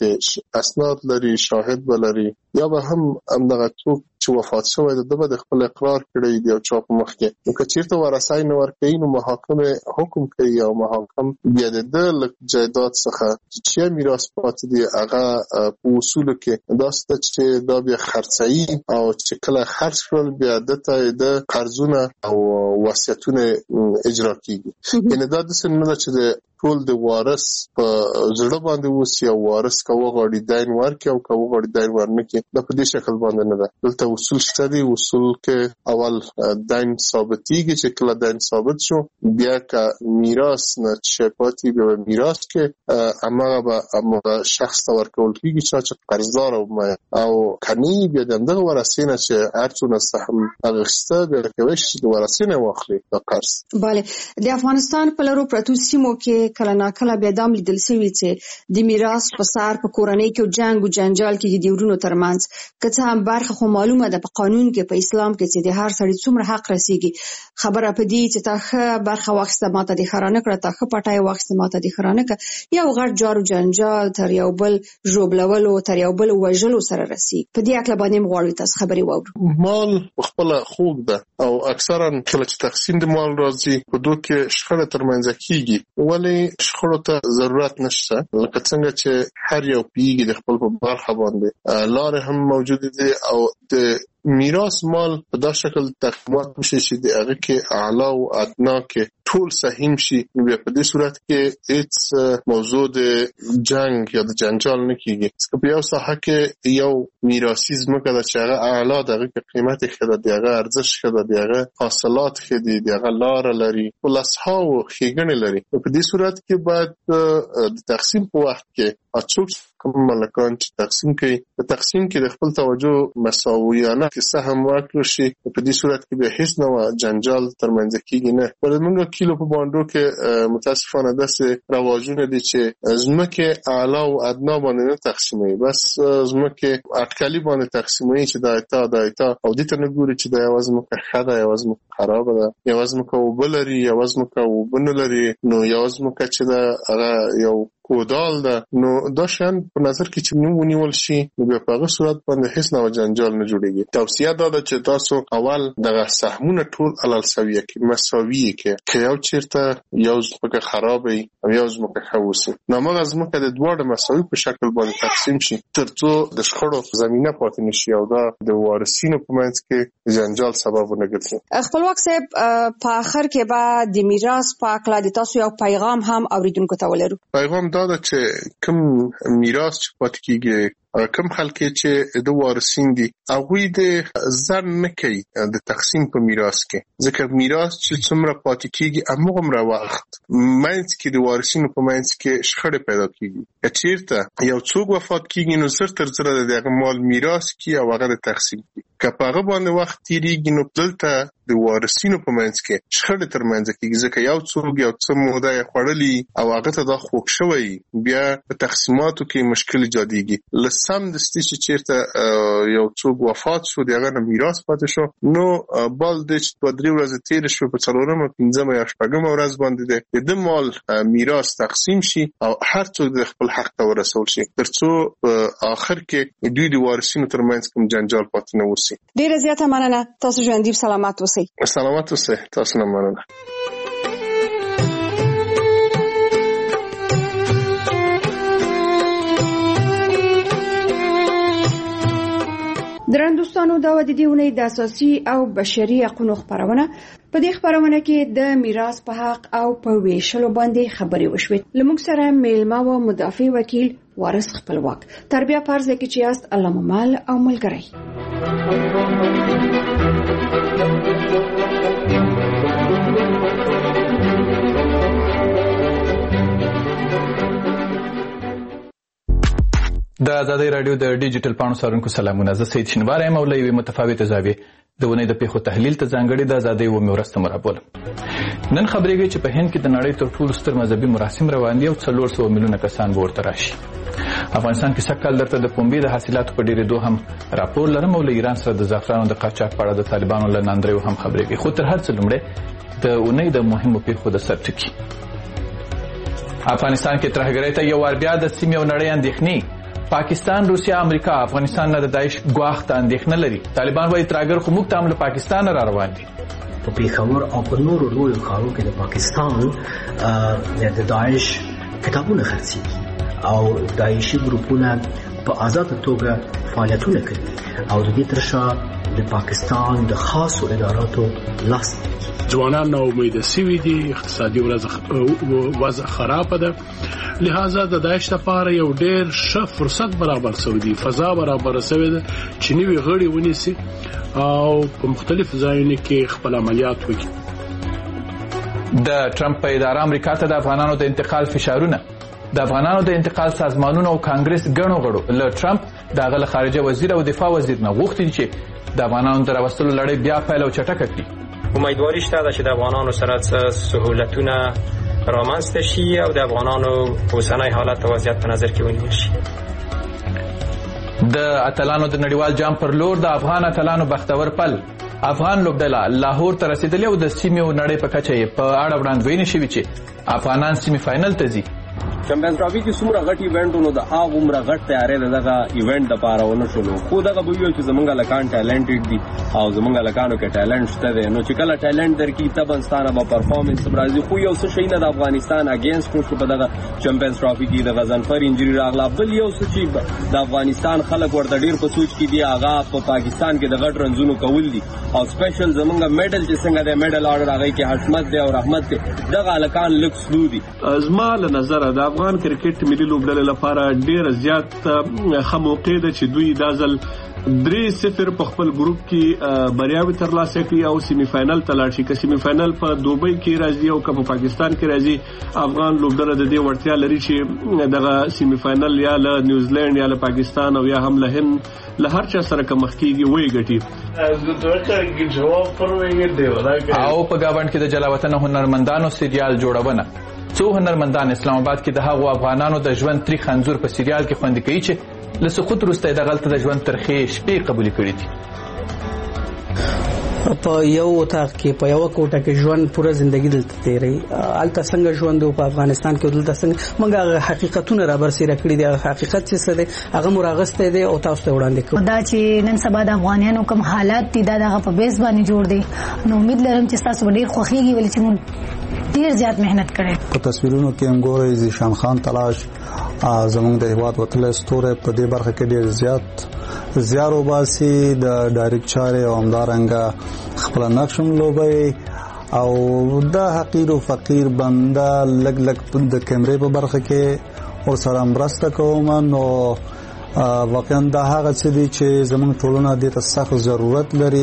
به اسناد لري، شاهد به لري، یا به هم همدغه څوک چې وفات شوی ده د به د خپل اقرار کړی دی او چا په مخ کې. نو که چېرته ورثه نه ورکوي نو محاکمې حکم کوي او محاکم بیا د ده له جایداد څخه چې میراث پاتې دي هغه په اصولو کې داسې ده چې دا بیا خرڅوي او چې کله خرڅ کړل بیا ده ته د قرضونه او وصیتونه اجرا کېږي. یعنې دا داسې نه ده چې د ټول د وارث په زړه باندې اوسي او وارث که وغواړي دین ورکړي او که وغواړي دین ورنکړي، دا په دې شکل باندې نه ده. دلته اصول شته دي. اصول کې اول دین ثابتېږي، چې کله دین ثابت شو بیا که میراث نه چې پاتې بیا به میراث کې هماغه به هماغه شخص ته ورکول کېږي چې قرضدار او که نه بیا د همدغه ورثې نه چې هر څونه سهم اخیسته بیا کولی شي د ورثې نه واخلي دا قرض. بله، د افغانستان په لرو پرتو سیمو کې کله ناکله بیا دام لیدل شوي چې د میراث په سر په کورنۍ کې جنګ او جنجال کې د ورونو ترمنځ که څه هم برخه خو معلومه ده په قانون کې په اسلام کې چې د هر سړي څومره حق رسیږي. خبره په دې چې تا ښه برخه واخیسته ماته دې ښه رانه کړه، تا ښه پټی واخیسته ماته دې ښه رانه کړه، یو غټ جار و جنجال تر یو بل ژوبلولو تر یو بل وژلو سره رسیږي. په دې اړه باندې موږ غواړو تاسو خبرې واورو. مال خپله خوږ ده او اکثرا کله چې تقسیم د مال راځي په دوی کې شخړه ترمنځ کېږي. ولې شخړو ته ضرورت نشته، لکه څنګه چې هر یو پیږي د خپل په برخه باندې لارې هم موجود دي او د میراث مال په دا شکل تقسیمات وشي چې د هغه کې اعلی او ادنا کې ټول سهیم شي. نو بیا په دې صورت کې هیڅ موضوع د جنگ یا د جنجال نه کېږي. ځکه په یو ساحه کې یو میراثي ځمکه ده چې هغه اعلی د هغه کې قیمت ښه ده، د هغه ارزښت ښه ده، د هغه حاصلات ښه دي، د هغه لاره لري، ولسهاو ښېګڼې لري. نو په دې صورت کې باید د تقسیم په وخت کې څوک کوم ملکان چې تقسیم کوي په تقسیم کې د خپل توجه مساویانه کې سهم ورکړل شي. په دې صورت کې به هیڅ نوع جنجال ترمنځ کېږي نه. ولې موږ کیلو په باندې کې متاسفانه داسې رواجونه دي چې ځمکې اعلی او ادنا باندې نه تقسیموي، بس ځمکې اټکلي باندې تقسیموي چې دا ایتا دا ایتا او دې ته نه ګوري چې دا یوه ځمکه ښه ده، یوه ځمکه خرابه ده، یوه ځمکه اوبه لري، یوه ځمکه اوبه نه لري. نو یوه ځمکه چې ده هغه یو کودال ده، نو دا شان په نظر کې چې نو ونیول شي نو بیا په هغه صورت باندې هیڅ نوع جنجال نه جوړیږي. توصیه دا ده چې تاسو اول دغه سهمونه ټول علل سویه کې مساوي کې که یو چیرته یو ځمکه خراب وي او یو ځمکه ښه وسي نو هغه ځمکه د دواړو مساوي په شکل باندې تقسیم شي ترڅو د شخړو زمينه پاتې نشي او دا د وارثینو په منځ کې جنجال سبب ونه ګرځي. خپلواک صاحب په اخر کې به د میراث په اړه د تاسو یو پیغام هم اوریدونکو ته ولرو. پیغام دا ده چې کوم میراث چې پاتې کیږي کم خلک چې د وارثین دي هغه د ځان نه کوي د تقسیم په میراث کې ځکه میراث چې څومره پاتې کیږي هغه وخت مینځ کې د وارثینو په مینځ کې شخړې پیدا کیږي. چیرته یو څوک وفات کیږي نو زر تر زر دغه مال میراث کی او هغه د تقسیم کی که په هغه باندې وخت تیریږي نو دلته د وارثینو په منځ کې شخړې تر منځ کې ځکه یو څوک یو څه موده خړلې او هغه ته د خوښ شوی بیا په تقسیماتو کې مشکل ایجادېږي. لسم د ستې چې چیرته یو څوک وفات شو دغه نه میراث پاتې شو نو بل د دوه درې ورځې تیر شو په څلورمه پنځمه یا شپږمه ورځ باندې د مال میراث تقسیم شي او هر څوک د خپل حق ته ورسول شي ترڅو په اخر کې دوی د وارثینو تر منځ کوم جنجال پاتې نه وسی. ډیره زیاته مننه. تاسو ژوندۍ سلامات اوسئ. سلامات اوسئ. تاسو نه مننه. درندوستانو دا و د دې ونې د اساسي او بشري حقوقو خبرونه په دې خبرونه کې د میراث په حق او په ویشلو باندې خبرې وشوې. لمونږ سره میلمه و مدافع وکیل وارث خپلواک. تربیه پرځ کې چې است علامه مال او ملګری. د آزادۍ رادیو د ډیجیټل پاڼو څارونکو سلامونه. زه سید شینواری یم او له یوې متفاوتې زاویې د ونې د پیښو تحلیل ته ځانګړې د آزادۍ اومې ورځ ته مرابولم. نن خبرېږي چې په هند کې د نړۍ تر ټولو ستر مذهبي مراسم روان دي او څلور سوه میلیونه کسان به ورته راشي. افغانستان کې سږ کال درته د پنبې د حاصلاتو په ډېرېدو هم راپور لرم او له ایران سره د زعفرانو د قاچاق په اړه د طالبانو له ناندریو هم خبرېږي. خو تر هر څه لومړی د اونۍ د مهمو پیښو د سرټکي. افغانستان کې ترهګرۍ ته یو وار بیا د سیمې او نړۍ اندېښنې. پاکستان، روسیا، امریکا افغانستان نه د داعش ګواښ ته اندېښنه لري. طالبان وايي ترهګر خو موږ ته هم له پاکستان را روان دي. په پېښور او په نورو لویو ښارونو کې د پاکستان د داعش کتابونه خرڅېږي او داعشي ګروپونه په آزاده توګه فعالیتونه کوي او د دې تر شا د پاکستان د خاصو اداراتو لاس دی. ځوانان نا امیده سوي دي، اقتصادي وضع خرابه ده، لہذا د داعش لپاره یو ډېر ښه فرصت برابر شوی دی، فضا برابر شوې ده چې نوي غړي ونیسي او په مختلف ځایونو کې خپل عملیات وکړي. د ټرمپ په اداره امریکا ته د افغانانو د انتقال فشارونه. د افغانانو د انتقال سازمانونو او کانګرس ګڼو غړو له ټرمپ د هغه خارجه وزیر او دفاع وزیر نه غوښتي چې د افغانانو د راوستلو لړۍ بیا پیل او چټکه کړي. امیدواري شته چې د افغانانو سره سهولتونه رامنځته شي او د افغانانو اوسنی حالت او وضعیت په نظر کې ونیول شي. د اتلانو د نړیوال جام پر لور د افغان اتلانو بختور پل. افغان لوبډله لاهور ته رسیدلې او د سیمې او نړۍ په کچه یې په اړه وړاندوینې شوې چې افغانان سیمې فاینل ته ځي. چمپیونز ټرافي کې څومره غټ ایونټونو د هغه عمره غټ تیارې دغه ایونت د پاره ونه شولو، خو دغه به ویل چې زمونږ لکان ټیلنټډ دي او زمونږ لکانو کې ټیلنټ شته دی، نو چې کله ټیلنټ درکې تبنستانه به پرفارمنس راځي، خو یو څه شي نه د افغانستان اگینست شو په دغه چمپیونز ټرافي کې د غزنفر انجری راغله. بل یو څه چې د افغانستان خلک ورته ډیر په سوچ کې دي هغه په پاکستان کې د غټ رنزونو کول دي او سپیشل زمونږ میډل چې څنګه د میډل آرډر هغه کې حشمت دی او رحمت دی، دغه لکان لکس لو دي. ازما له نظر د افغان کرکټ ملي لوبډلې لپاره ډېر زیات ښه موقع ده چې دوی دا ځل درې صفر په خپل ګروپ کې بریاوې ترلاسه کړي او سیمی فائنل ته لاړ شي. که سیمی فائنل په دوبۍ کې راځي او که په پاکستان کې راځي، افغان لوبډله د دې وړتیا لري چې دغه سیمی فائنل یا له نیوزیلند یا له پاکستان او یا هم له هند له هر چا سره که مخ کېږي وایي ګټي. او په ګاونډ کې د جلاوطن هنرمندانو سریال جوړونه. څو هنرمندان اسلام آباد کې د هغو افغانانو د ژوند تریخ انځور په سریال کې خوندي کوي چې له سقوط وروسته د غلطه د ژوند ترخې شپې قبول کړي دي. په یو وطاق کې په یو کوټه کې ژوند پوره ژوندۍ دلته تیری الته څنګه ژوند په افغانستان کې دلته څنګه موږ حقیقتونه را برسېره کړی دي حقیقت څه دی هغه مراغسته دی او تاسو ته وړاندې کوم دا چې نن سبا د افغانانو کوم حالات دي دا دغه په بیس باندې جوړ دي نو امید لرم چې تاسو ډیر خوښیږي ولې چې موږ ډیر زیات مهنت کړي په تصویرونو کې هم ګورئ ذیشان خان تلاش زموږ د هیواد وتل ستوره په دې برخه کې ډیر زیات زیارو باسي د ډایرکټ چارې او همدارنګه خپل نقشم لوبي او د حقیر او فقیر بنده لګ لګ د کیمرې په برخه کې او سره مرسته کوم نو واقعا دا هغه څه دي چې زموږ ټولنه د ته سخت ضرورت لري.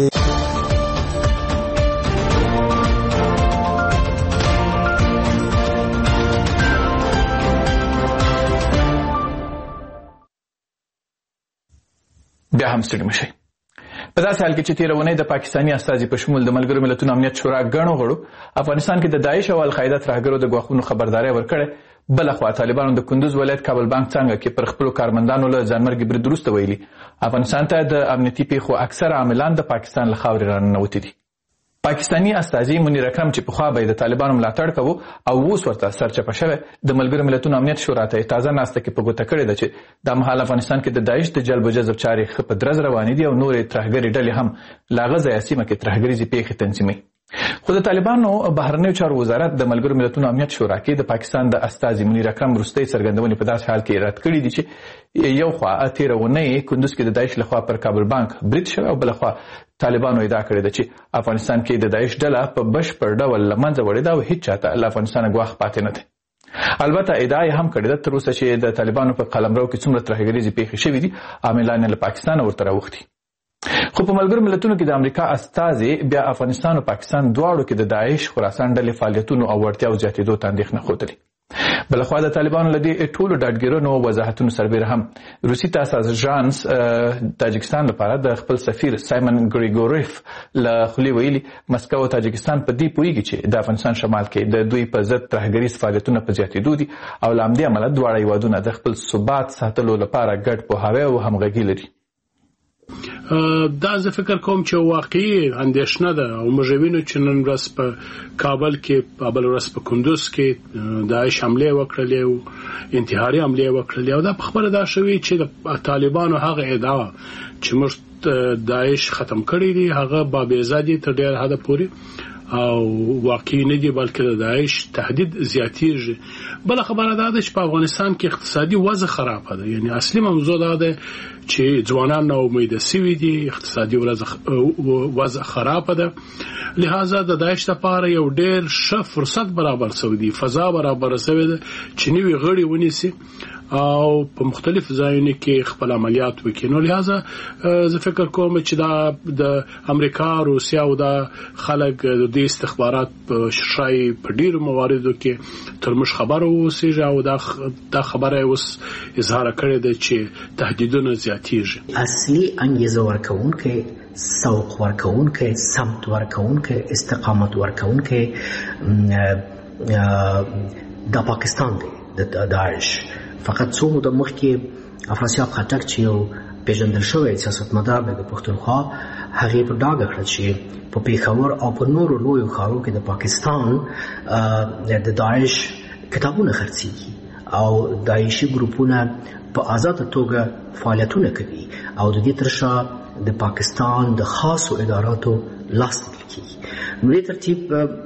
بیا هم ستړي مشئ. په داسې حال کې چې تېره اونۍ د پاکستاني استازي په شمول د ملګرو ملتونو امنیت شورا ګڼو غړو افغانستان کې د داعش او القاعده ترهګرو د ګواښونو خبرداری ورکړې بل خو طالبانو د کندوز ولایت کابل بانک څنګه کې پر خپل کارمندانو له ځانمرګي برید وروسته ویلي افغانستان ته د امنیتي پیښو اکثر عاملان د پاکستان له خاورې راننوتي دي. پاکستاني استازي منیر اکرم چې پخوا به د طالبانو ملاتړ کوو او اوس ورته سرچپه شوی د ملګرو ملتونو امنیت شورا ته تازه ناسته کې په ګوته کړې ده چې د مهال افغانستان کې د داعش د جلب و جذب چارې ښه په درز روانې دي او نورې ترهګرې ډلې هم لا غزه سیمه کې ترهګریزې پیښې تنظیموي. خو د طالبانو بهرنیو چارو وزارت د ملګرو ملتونو امنیت شورا کې د پاکستان د استازي منیر اکرم وروستۍ څرګندونې په داسې حال کې رد کړي دي چې یو خوا تېره اونۍ کندوز کې د داعش لخوا پر کابل بانک برید شوی او بل خوا طالبانو ادعا کړې ده چې افغانستان کې د داعش ډله په بشپړ ډول له منځه وړې ده او هیڅ چاته له افغانستانه ګواښ پاتې نه دی. البته ادعا یې هم کړې ده تر اوسه چې د طالبانو په قلمرو کې څومره ترهګریزې پیښې شوي دي عاملان له پاکستانه ورته راوښتي. خو په ملګرو ملتونو کې د امریکا استازي بیا افغانستان او پاکستان دواړو کې د داعش خراسان ډلې فعالیتونو او وړتیاو زیاتېدو ته اندېښنه ښودلې. بلخوا د طالبانو له دې ټولو ډاډګیرانو وضاحتونو سربیره هم روسي تاساس ژانس تاجکستان لپاره د خپل سفیر سایمن ګریګوریف له خولې ویلي مسکو او تاجکستان په دې پوهیږي چې د افغانستان شمال کې د دوی په ضد ترهګریز فعالیتونه په زیاتېدو دي او له همدې امله دواړه هیوادونه د خپل ثبات ساتلو لپاره ګډ پوهاوی او همغږي لري. دا زه فکر کوم چې واقعي اندېښنه ده او موږ وینو چې نن ورځ په کابل کې بل ورځ په کندوز کې داعش حمله وکړلې او انتحاري حمله وکړلې او دا په خبره دا شوی چې د طالبانو هغه ادعا چې موږ داعش ختم کړی دي هغه بابیزه دي تر ډېر حده پورې او واقعي نه دي بلکې د داعش تهدید زیاتېږي. بل خبره دا ده چې په افغانستان کې اقتصادي وضع خراب ده یعنی اصلي موضوع دا ده چې ځوانان نو امید سوي دي اقتصادي وضع خراب ده لہذا د داعش لپاره یو ډېر ښه فرصت برابر شوی دی فضا برابر شوی ده چې نوي غړي ونیسي او په مختلف ځایونو کې خپل عملیات وکړي. نو لہذا زه فکر کوم چې دا د امریکا روسیا او د خلک د دې استخبارات په شای په ډیرو مواردو کې تر موږ خبر اوسېږي او دا دا خبره اوس اظهار کړې ده چې تهدیدونه زیاتېږي. اصلي انګیزه ورکوونکې سوق ورکوونکې سمت ورکوونکې استقامت ورکوونکې د پاکستان دی د داعش. فقط څو موده مخکې افراسیاب خټک چې یو پیژندل شوی سیاستمدار دی د پښتونخوا هغې په ډاګه کړه چې په پېښور او په نورو لویو ښارو کې د پاکستان د داعش کتابونه خرڅېږي او داعشي ګروپونه په آزاده توګه فعالیتونه کوي او د دې تر شا د پاکستان د خاصو اداراتو لاس لیدل کېږي. نو دې ترتیب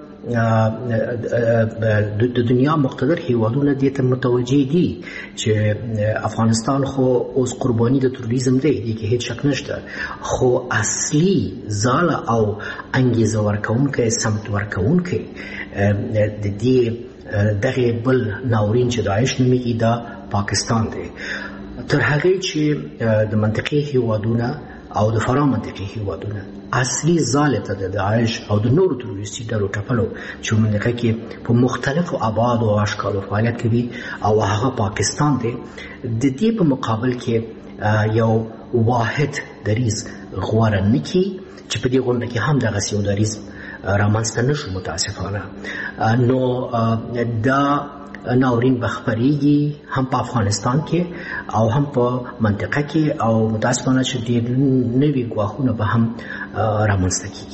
د دنیا مقتدر هیوادونه دې ته متوجه دي چې افغانستان خو اوس قرباني د تروریزم دی دې کې هیڅ شک نشته خو اصلي ځاله او انګیزه ورکوونکی سمت ورکوونکی د دې دغه بل ناورین چې داعش نومیږي دا پاکستان دی. تر هغې چې د منطقې هیوادونه او د فرا منطقې هیوادونه اصلي ځاله ته د داعش او د نورو تروریستي ډلو ټپلو چې منطقه کې په مختلفو ابعادو او اشکالو فعالیت کوي او هغه پاکستان دی د دې په مقابل کې یو واحد دریز غوره نه کړي چې په دې غونډه کې هم دغسې یو دریز رامنځته نه شو متاسفانه. نو دا ناورین بخبریږي هم په افغانستان کې او هم په منطقه کې او متاسفانه چې ډېر نوي ګواښونه به هم رامنځته کیږي.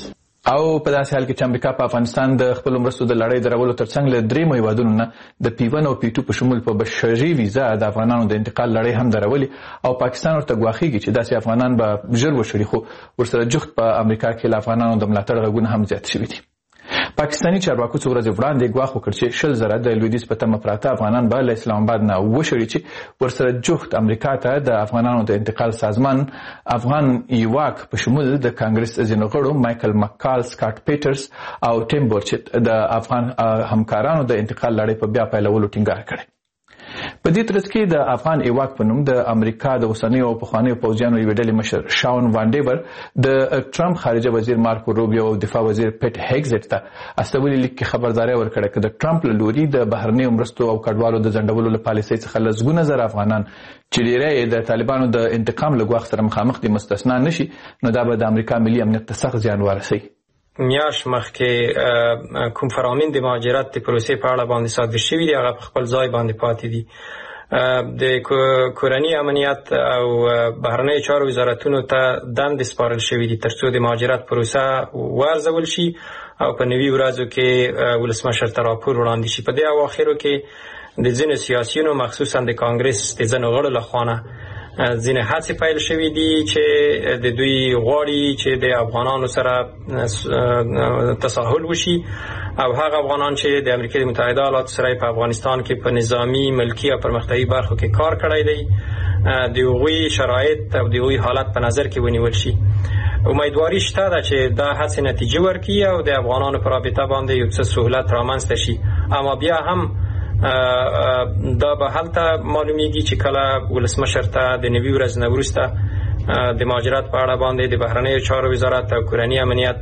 او په داسې حال کې چې امریکا په افغانستان د خپل مرستو د لړۍ درولو ترڅنګ له درې هیوادونو نه د پی ون او پی ټو په شمول په بشري ویزا د افغانانو د انتقال لړۍ هم درولي او پاکستان ورته ګواښیږي چې داسې افغانان به ژر وشړي، خو ورسره جفت په امریکا کې له افغانانو د ملاتړ غږونه هم زیات شوي دي. پاکستاني چارواکو څو ورځې وړاندې ګواښ وکړ چې شل زره د لویدیځ په تمه پراته افغانان به له اسلام آباد نه وشړي چې ورسره جفت امریکا ته د افغانانو د انتقال سازمان افغان ایواک په شمول د کانګرس ځینو غړو مایکل مکال، سکاټ پیټرز او ټیم بورچټ د افغان همکارانو د انتقال لړۍ په بیا پیلولو ټینګار کړی. په دې ترڅ کې د افغان ایواک په نوم د امریکا د اوسنیو او پخوانیو پوځیانو یوې ډلې مشر شاون وانډیور د ټرمپ خارجه وزیر مارکو روبیو او دفاع وزیر پیټ هیګزټ ته استولي لیک کې خبرداري ورکړه چې د ټرمپ له لوري د بهرنیو مرستو او کډوالو د ځنډولو له پالیسۍ څخه لسګونه زره افغانان چې ډیری د طالبانو د انتقام له ګواښ سره مخامخ دي مستثنا نشي، نو دا به د امریکا ملي امنیت ته سخت زیان ورسوي. میاش مخکې کوم فرامین د مهاجرت د پروسې په اړه باندې صادر شوي دي، هغه په خپل ځای باندې پاتې دي. د کورني امنیت او بهرنیو چارو وزارتونو ته دندې سپارل شوي دي ترڅو د مهاجرت پروسه وارزول شي او په نوي ورځو کې ولسمشر ته راپور وړاندې شي. په دې اواخرو کې د ځینو سیاسیونو مخصوصا د کانګرس د ځینو غړو لخوا ځینې هڅې پیل شوي دي چې د دوی غواړي چې د افغانانو سره تساهل وشي او هغه افغانان چې د امریکا متحده ایالاتو سره په افغانستان کې په نظامی، ملکی او پرمختیایي برخو کې کار کړی دی د هغوی شرایط او د هغوی حالت په نظر کې ونیول شي. امیدواري شته ده چې دا هڅې نتیجه ورکړي او د افغانانو په رابطه باندې یو څه سهولت رامنځته شي. اما بیا هم دا به هلته معلومیږي چې کله ولسمشر ته د نوي ورځ نه وروسته د مهاجرت په اړه باندې د بهرنیو چارو وزارت او کورني امنیت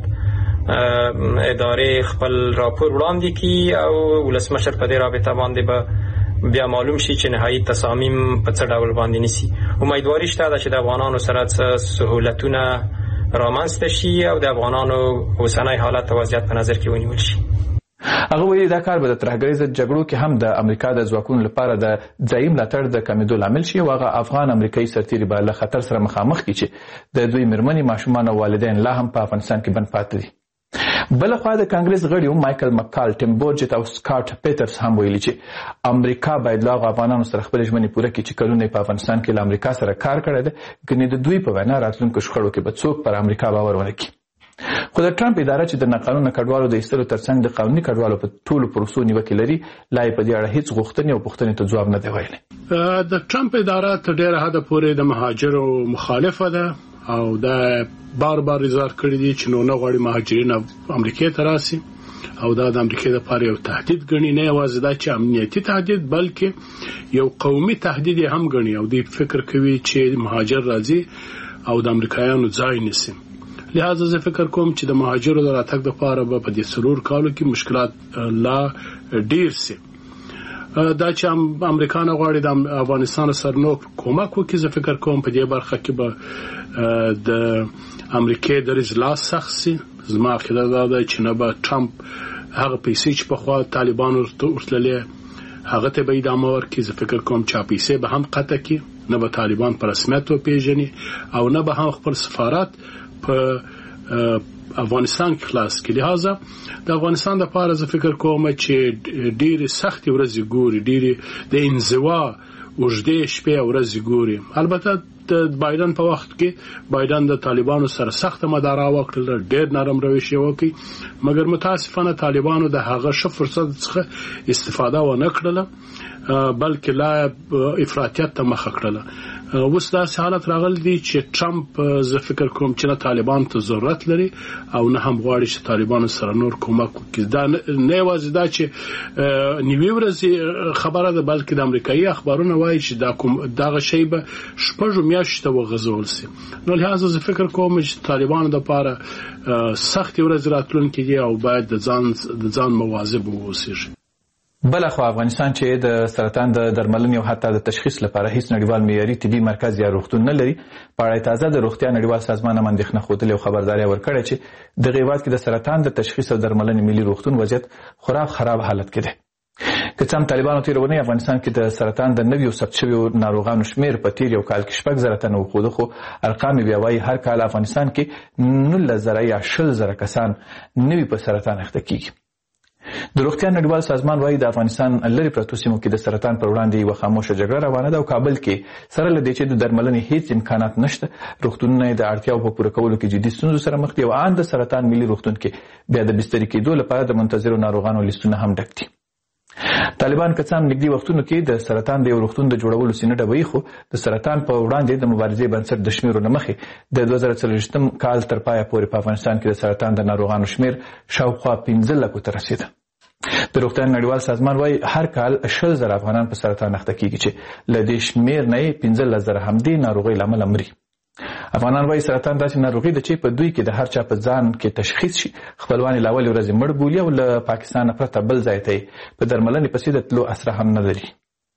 ادارې خپل راپور وړاندې کړي او ولسمشر په دې رابطه باندې به بیا معلوم شي چې نهایي تصامیم په څه ډول باندې نیسي. امیدواري شته ده چې د افغانانو سره څه سهولتونه رامنځته شي او د افغانانو اوسنی حالت او وضعیت په نظر کې ونیول شي. هغه ویلي دا کار به د ترهګریز جګړو کې هم د امریکا د ځواکونو لپاره د ځایي ملاتړ د کمیدو لامل شي او هغه افغان امریکایي سرتیري به له خطر سره مخامخ کړي چې د دوی مېرمنې، ماشومان او والدین لا هم په افغانستان کې بند پاتې دي. بلخوا د کانګرس غړي مایکل مکال، ټیم بورچټ او سکاټ پیټرز هم ویلي چې امریکا باید له افغانانو سره خپل ژمنې پوره کړي چې کلونه په افغانستان کې له امریکا سره کار کړی دی، ګنې د دوی په وینا راتلونکو شخړو کې به څوک پر امریکا باور ونه کړي. خو د ټرمپ اداره چې د ناقانونه کډوالو د ایستلو ترڅنګ د قانوني کډوالو په ټولو پروسو نیوکې لري، لا یې په دې اړه هیڅ غوښتنې او پوښتنې ته ځواب نه دی ویلی. د ټرمپ اداره تر ډېره حده پورې د مهاجرو مخالفه ده او دا بار بار اظهار کړی دی چې نو نه غواړي مهاجرین امریکا ته راسي او دا د امریکا لپاره یو تهدید ګڼي، نه یوازې دا چې امنیتي تهدید بلکې یو قومي تهدید هم ګڼي او دوی فکر کوي چې مهاجر راځي او د امریکایانو ځای نیسي. لہذا زه فکر کوم چې د مهاجرو د راتګ لپاره به په دې څلور کالو کې مشکلات لا ډیر سي. دا چې امریکا نه غواړي د افغانستان سره نو کومک وکړي، زه فکر کوم په دې برخه کې به د امریکا د رضا سخت سي. زما عقیده دا ده چې نه به ټرمپ هغه پیسې چې په خوا طالبانو ورتللې هغه ته به ادامه ورکړي. زه فکر کوم چې پیسې به هم قطع کړي، نه به طالبان په رسمیت وپیژني او نه به هم خپل سفارت په افغانستان کې خلاص کړي. لہذا د افغانستان لپاره زه فکر کوم چې ډېر سخت ورځې ګوري، ډېر د انزوا اوږدې شپې ورځې ګوري. البته د بایدن په وخت کې بایدن د طالبانو سره سخت مدارا وکړل، ډېر نرم روش یې وکړ، مګر متاسفانه طالبانو د هغه ښه فرصت څخه استفاده ونه کړله بلکې لا افراطیت ته مخه کړله. اوس داسې حالت راغلی دی چې ټرمپ زه فکر کوم چې نه طالبان ته ضرورت لري او نه هم غواړي چې طالبانو سره نور کومک وکړي. دا نه یوازې دا چې نیوي ورځې خبره ده بلکې د امریکایي اخبارونه وایي چې دا کوم دغه شی به شپږو میاشتو وغځول سي. نو لهدا زه فکر کوم چې طالبانو لپاره سخت ورځ راتلونکې دي او باید د ځان د ځان مواظب واوسي. بلخوا افغانستان چې د سرطان د درملنې او حتی د تشخیص لپاره هیڅ نړیوال معیاري طبي مرکز یا روغتون نه لري، په اړه تازه د روغتیا نړیوال سازمان هم اندېښنه ښودلې او خبرداری ورکړې چې دغه هیواد کې د سرطان د تشخیص او درملنې ملي روغتون وضعیت خورا خراب حالت کې دی. که څم طالبانو تیرونی افغانستان کې د سرطان د نویو ثبت شویو ناروغانو شمیر په تیر یو کال کې شپږ زره تنه وښوده، خو ارقام بیا وایي هر کال افغانستان کې نولس زره یا شل زره کسان نوي په سرطان اخته کیږي. د روغتیا نړیوال سازمان وایي د افغانستان لرې پرتو سیمو کې د سرطان پر وړاندې یوه خاموشه جګړه روانه ده او کابل کې سره له دې چې د درملنې هیڅ امکانات نشته، روغتونونه د اړتیاو په پوره کولو کې جدي ستونزو سره مخ دي او ان د سرطان ملي روغتون کې بیا د بسترې کېدو لپاره د منتظرو ناروغانو لیستونه هم ډک دي. طالبان که څه هم نږدې وختونو کې د سرطان د یو روغتون د جوړولو سینه ډبوي، خو د سرطان په وړاندې د مبارزې بنسټ د شمیرو نه مخې د دوه زره څلوېښتم کال تر پایه پورې په افغانستان کې د سرطان د ناروغانو شمیر شاوخوا پنځه لکو ته رسېده. د روغتیا نړیوال سازمان وایي هر کال شل زره افغانان په سرطان اخته کیږي چې له دې شمیر نه یې پنځلس زره همدې ناروغۍ له امله مري. افغانان وایي سرطان داسې ناروغي ده چې په دوی کې د هر چا په ځان کې تشخیص شي، خپلوان یې له اولې ورځې مړ بولي او له پاکستانه پرته بل ځای ته یې په درملنې پسې د تلو اسره هم نه لري.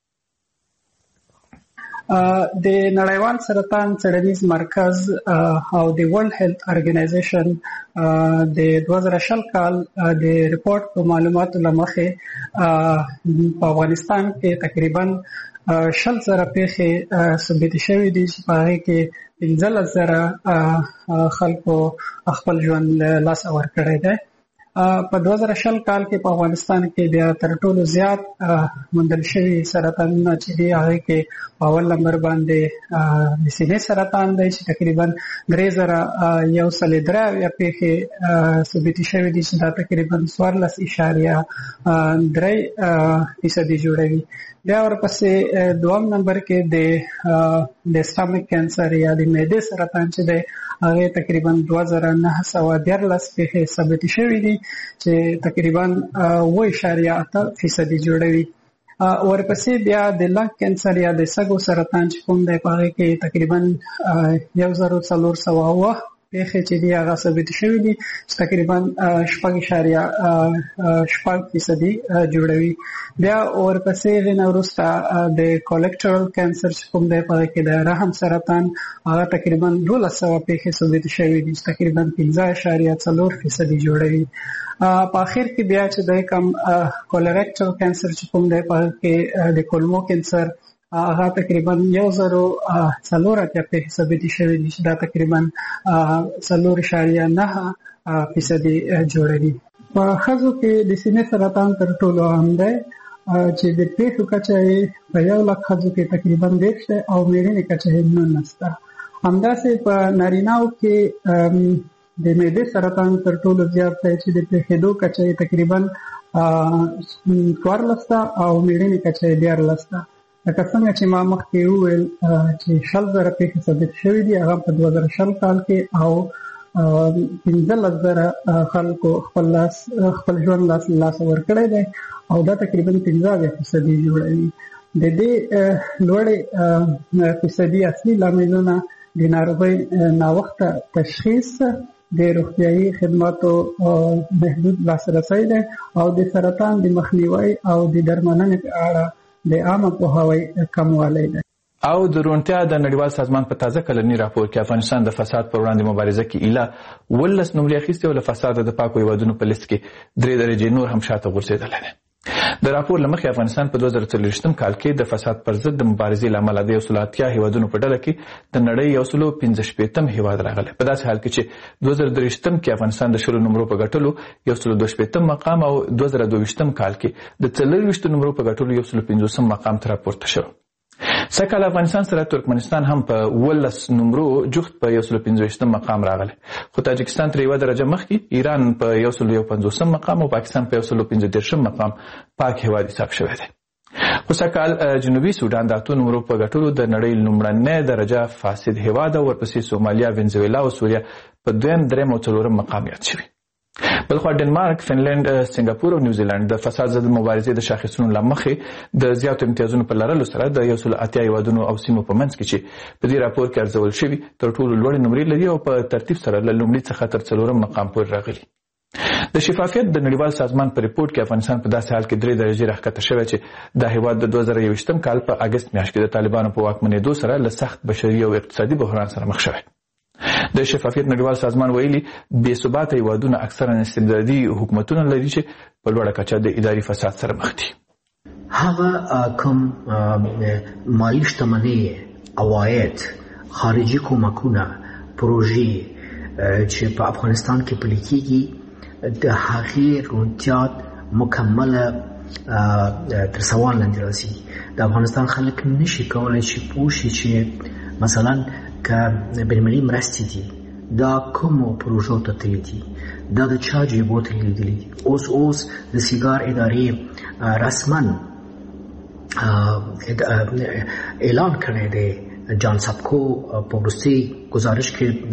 د نړیوال سرطان څېړنیز مرکز او د ورلد هیلث ارګنایزیشن د دوه زره شل کال د ریپورت په معلوماتو له مخې په افغانستان کې تقریبا شل زره پیښې ثبت شوې دي چې په هغې کې پنځلس زره خلکو خپل ژوند له لاسه ورکړی دی. په دوه زره شل کال کې په افغانستان کې بیا تر ټولو زیات موندل شوي سرطانونه چې دي هغې کې په اول نمبر باندې د سینې سرطان دی چې تقریبا درې زره یو سل درې اویا پیښې ثبت شوي دي چې دا تقریبا څوارلس اشاریه درې فیصدي جوړوي. بیا ورپسې دوم نمبر کې د د سټامک کینسر یا د معدې سرطان چې دی هغې تقریبا دوه زره نهه سوه دیارلس پیښې ثبت شوي دي چې تقریبا اوه اشاریه اته فیصدي جوړوي. ورپسې بیا د لنګ کینسر یا د سږو سرطان چې کوم دی په هغې کې تقریبا یو زر څلور سوه اوه پیښې چې دي هغه ثبت شوي دي چې تقریبا شپږ اشاریه شپږ فیصدي جوړوي. بیا ورپسې هغې نه وروسته د کولیکټرل کینسر چې کوم دی په هغې کې د رحم سرطان هغه تقریبا دولس سوه پیښې ثبت شوي دي چې تقریبا پنځه اشاریه څلور فیصدي جوړوي. په اخر کې بیا چې د کم کولریکټرل کینسر چې کوم دی په هغې کې د کولمو کینسر هغه تقریبا یو زرو څلور اتیا پیښې ثبت شوي دي چې دا تقریبا څلور اشاریه نه فیصدي جوړوي. په ښځو کې د سینې سرطان تر ټولو عام دی چې د پیښو کچه یې په یو لک ښځو کې تقریبا دېرش دی او مېرمنې کچه یې نولس ده. همداسې په نارینهو کې د معدې سرطان تر ټولو زیات دی چې د پیښېدو کچه یې تقریبا څوارلس ده او مېرمنې کچه یې دیارلس ده. لکه څنګه چې ما مخکې وویل چې شل زره پیښې ثبت شوي دي هغه په دوه زره شل کال کې او پنځلس زره خلکو خپل لاس خپل ژوند لاس لاسه ورکړی دی او دا تقریبا پنځه اویا فیصدي جوړوي. د دې لوړې فیصدي اصلي لاملونه د ناروغۍ ناوخته تشخیص، د روغتیايي خدماتو محدود لاسرسی دی او د سرطان د مخنیوي او د درملنې په اړه د عامه پوهاوي کموالی دی. او د روغتیا د نړیوال سازمان په تازه کلني راپور کې افغانستان د فساد پر وړاندې مبارزه کې ایله ولس نمرې اخیستې او له فساده د پاکو هیوادونو په لیست کې درې درجې نور هم شاته غورځېدلی دی. د راپور له مخې افغانستان په دوه زره څلوېښتم کال کې د فساد پر ضد د مبارزې له امله د یو سلو اتیا هیوادونو په ډله کې د نړۍ یو سلو پنځه شپېتم هیواد راغلی. په داسې حال کې چې دوه زره درویشتم کې افغانستان د شلو نمرو په ګټلو یو سلو دوه شپېتم مقام او دوه زره دوه ویشتم کال کې د څلرویشتو نمرو په ګټلو یو سلو پنځوسم مقام ته راپورته شو. سږکال افغانستان سره ترکمنستان هم په ولس نمرو جفت په یو سلو پنځویشتم مقام راغلی، خو تاجکستان تر یوه درجه مخکې، ایران په یو سلو یو پنځوسم مقام او پاکستان په یو سلو پنځه دېرشم مقام پاک هیواد حساب شوی دی. خو سږکال جنوبي سودان د اتو نمرو په ګټلو د نړۍ لومړنی درجه فاسد هیواد او ورپسې سومالیا، وینزویلا او سوریه په دویم، دریم او څلورم مقام یاد شوي. بلخوا ډنمارک، فنلنډ، سنګاپور او نیوزیلند د فساد ضد مبارزې د شاخصونو له مخې د زیاتو امتیازونو په لرلو سره د یو سلو اتیا هیوادونو او سیمو په منځ کې چې په دې راپور کې ارزول شوي تر ټولو لوړې نمرې لري او په ترتیب سره له لومړي څخه تر څلورم مقام پورې راغلي. د شفافیت د نړیوال سازمان په ریپورت کې افغانستان په داسې حال کې درې درجې راښکته شوی چې دا هیواد د دوه زره یوویشتم کال په اګست میاشت کې د طالبانو په واکمنېدو سره له سخت بشري او اقتصادي بحران سره مخ شوی. د شفافیت نړیوال سازمان ویلي بې ثباته هیوادونه اکثرا استبدادي حکومتونه لري چې په لوړه کچه د اداري فساد سره مخ دي. هغه کوم مالی شتمنۍ عواید خارجي کومکونه پروژې چې په افغانستان کې پلي کېږي د هغې روڼتیا مکمله تر سوال لاندې راځي. د افغانستان خلک نشي کولی چې پوه شي چې مثلا که بینالمللي مرستې دي دا کومو پروژو ته تللي دي، دا د چا جیبو ته لیدلي دي. اوس اوس د سیګار ادارې رسما اعلان کړی دی، جان سبکو په وروستي ګزارش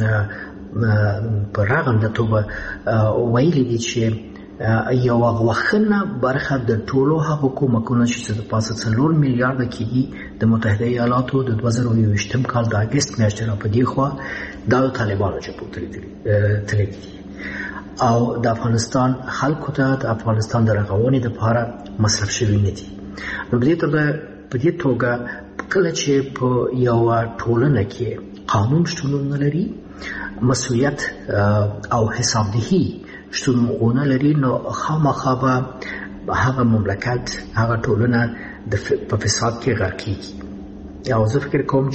کې په رغنده توګه ویلي دي چې یوه غوښنه برخه د ټولو هغو کومکونو چې د پاسه څلور میلیارده کېږي د متحده ایالاتو د دوه زره یوویشتم کال د اګست میاشتې را په دې خوا دا د طالبانو جیبو ته تللي دي او د افغانستان خلکو ته د افغانستان د رغونې دپاره مصرف شوي نه دي. نو په دې توګه کله چې په یوه ټولنه کې قانون شتون ونه لري، مسؤلیت او حسابدهي شتون ونه لري، نو خامخا به هغه مملکت هغه ټولنه په فساد کې غرق کېږي. او زه فکر کوم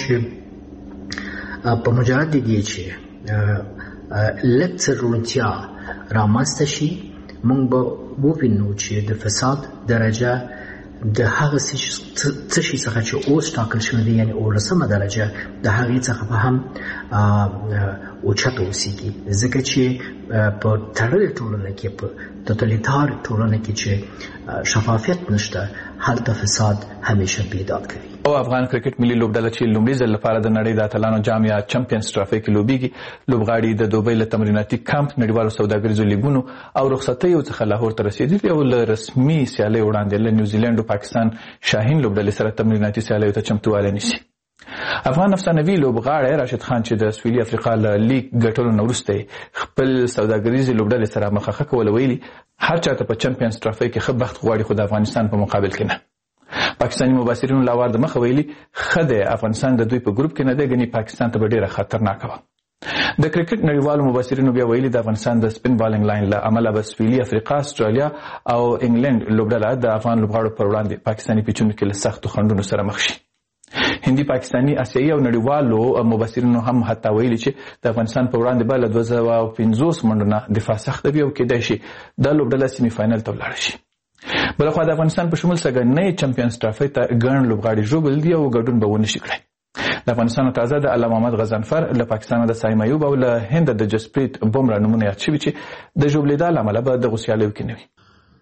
چې په مجرد د دې چې لږ څه روڼتیا رامنځته شي، موږ به ووینو چې د فساد درجه د هغه څه شي څخه چې اوس ټاکل شوی دی، یعنې اوولسمه درجه د هغې څخه به هم اوچته اوسېږي، ځکه چې په تړلې ټولنه کې، په توتالیتار ټولنه کې چې شفافیت نشته، هلته فساد همیشه بیداد کوي. او افغان کرکټ ملي لوبډله چې لومړي ځل لپاره د نړۍ د اتلانو جام یا چمپیونز ټرافي کې لوبېږي، لوبغاړي د دوبۍ له تمریناتي کمپ، نړیوالو سوداګریزو لیګونو او رخصتیو څخه لاهور ته رسېدلي او له رسمي سیالۍ وړاندې له نیوزیلند او پاکستان شاهین لوبډلې سره تمریناتي سیالیو ته چمتووالی نیسي. افغان افسانوي لوبغاړی راشد خان چې د سویلي افریقا له لیګ ګټلو نه وروسته خپل سوداګریزې لوبډلې سره مخه کوله، ویلي هر چاته په چمپیونز ټرافي کې ښه بخت غواړي، خو د افغانستان په مقابل کې نه. پاکستاني مبصرینو لا وار د مخه ویلي ښه دی افغانستان د دوی په ګروپ کې نه دی، ګنې پاکستان ته به ډېره خطرناکه وه. د کرکټ نړیوالو مبصرینو بیا ویلي د افغانستان د سپین بالینګ لاین له امله به سویلي افریقا، استرالیا او انګلند لوبډله د افغان لوبغاړو پر وړاندې پاکستاني پیچونو کې له سختو خنډونو سره مخ شي. هندي، پاکستاني، اسیایي او نړیوالو مبصرینو هم حتی ویلي چې د افغانستان په وړاندې به له دوه سوه پنځوس منډو نه دفاع سخته وي او کیدای شي دا لوبډله سیمي فاینل ته ولاړه شي. بلخوا د افغانستان په شمول سږنۍ چمپیونز ټرافي ته ګڼ لوبغاړي ژوبل دي او ګډون به ونه شي کړی. د افغانستان تازه د الله محمد غضنفر، له پاکستان د سایم ایوب او له هند د جسپریت بومرا نومونه یاد شوي چې د ژوبلېدا له امله به دغو سیالیو کې نه وي.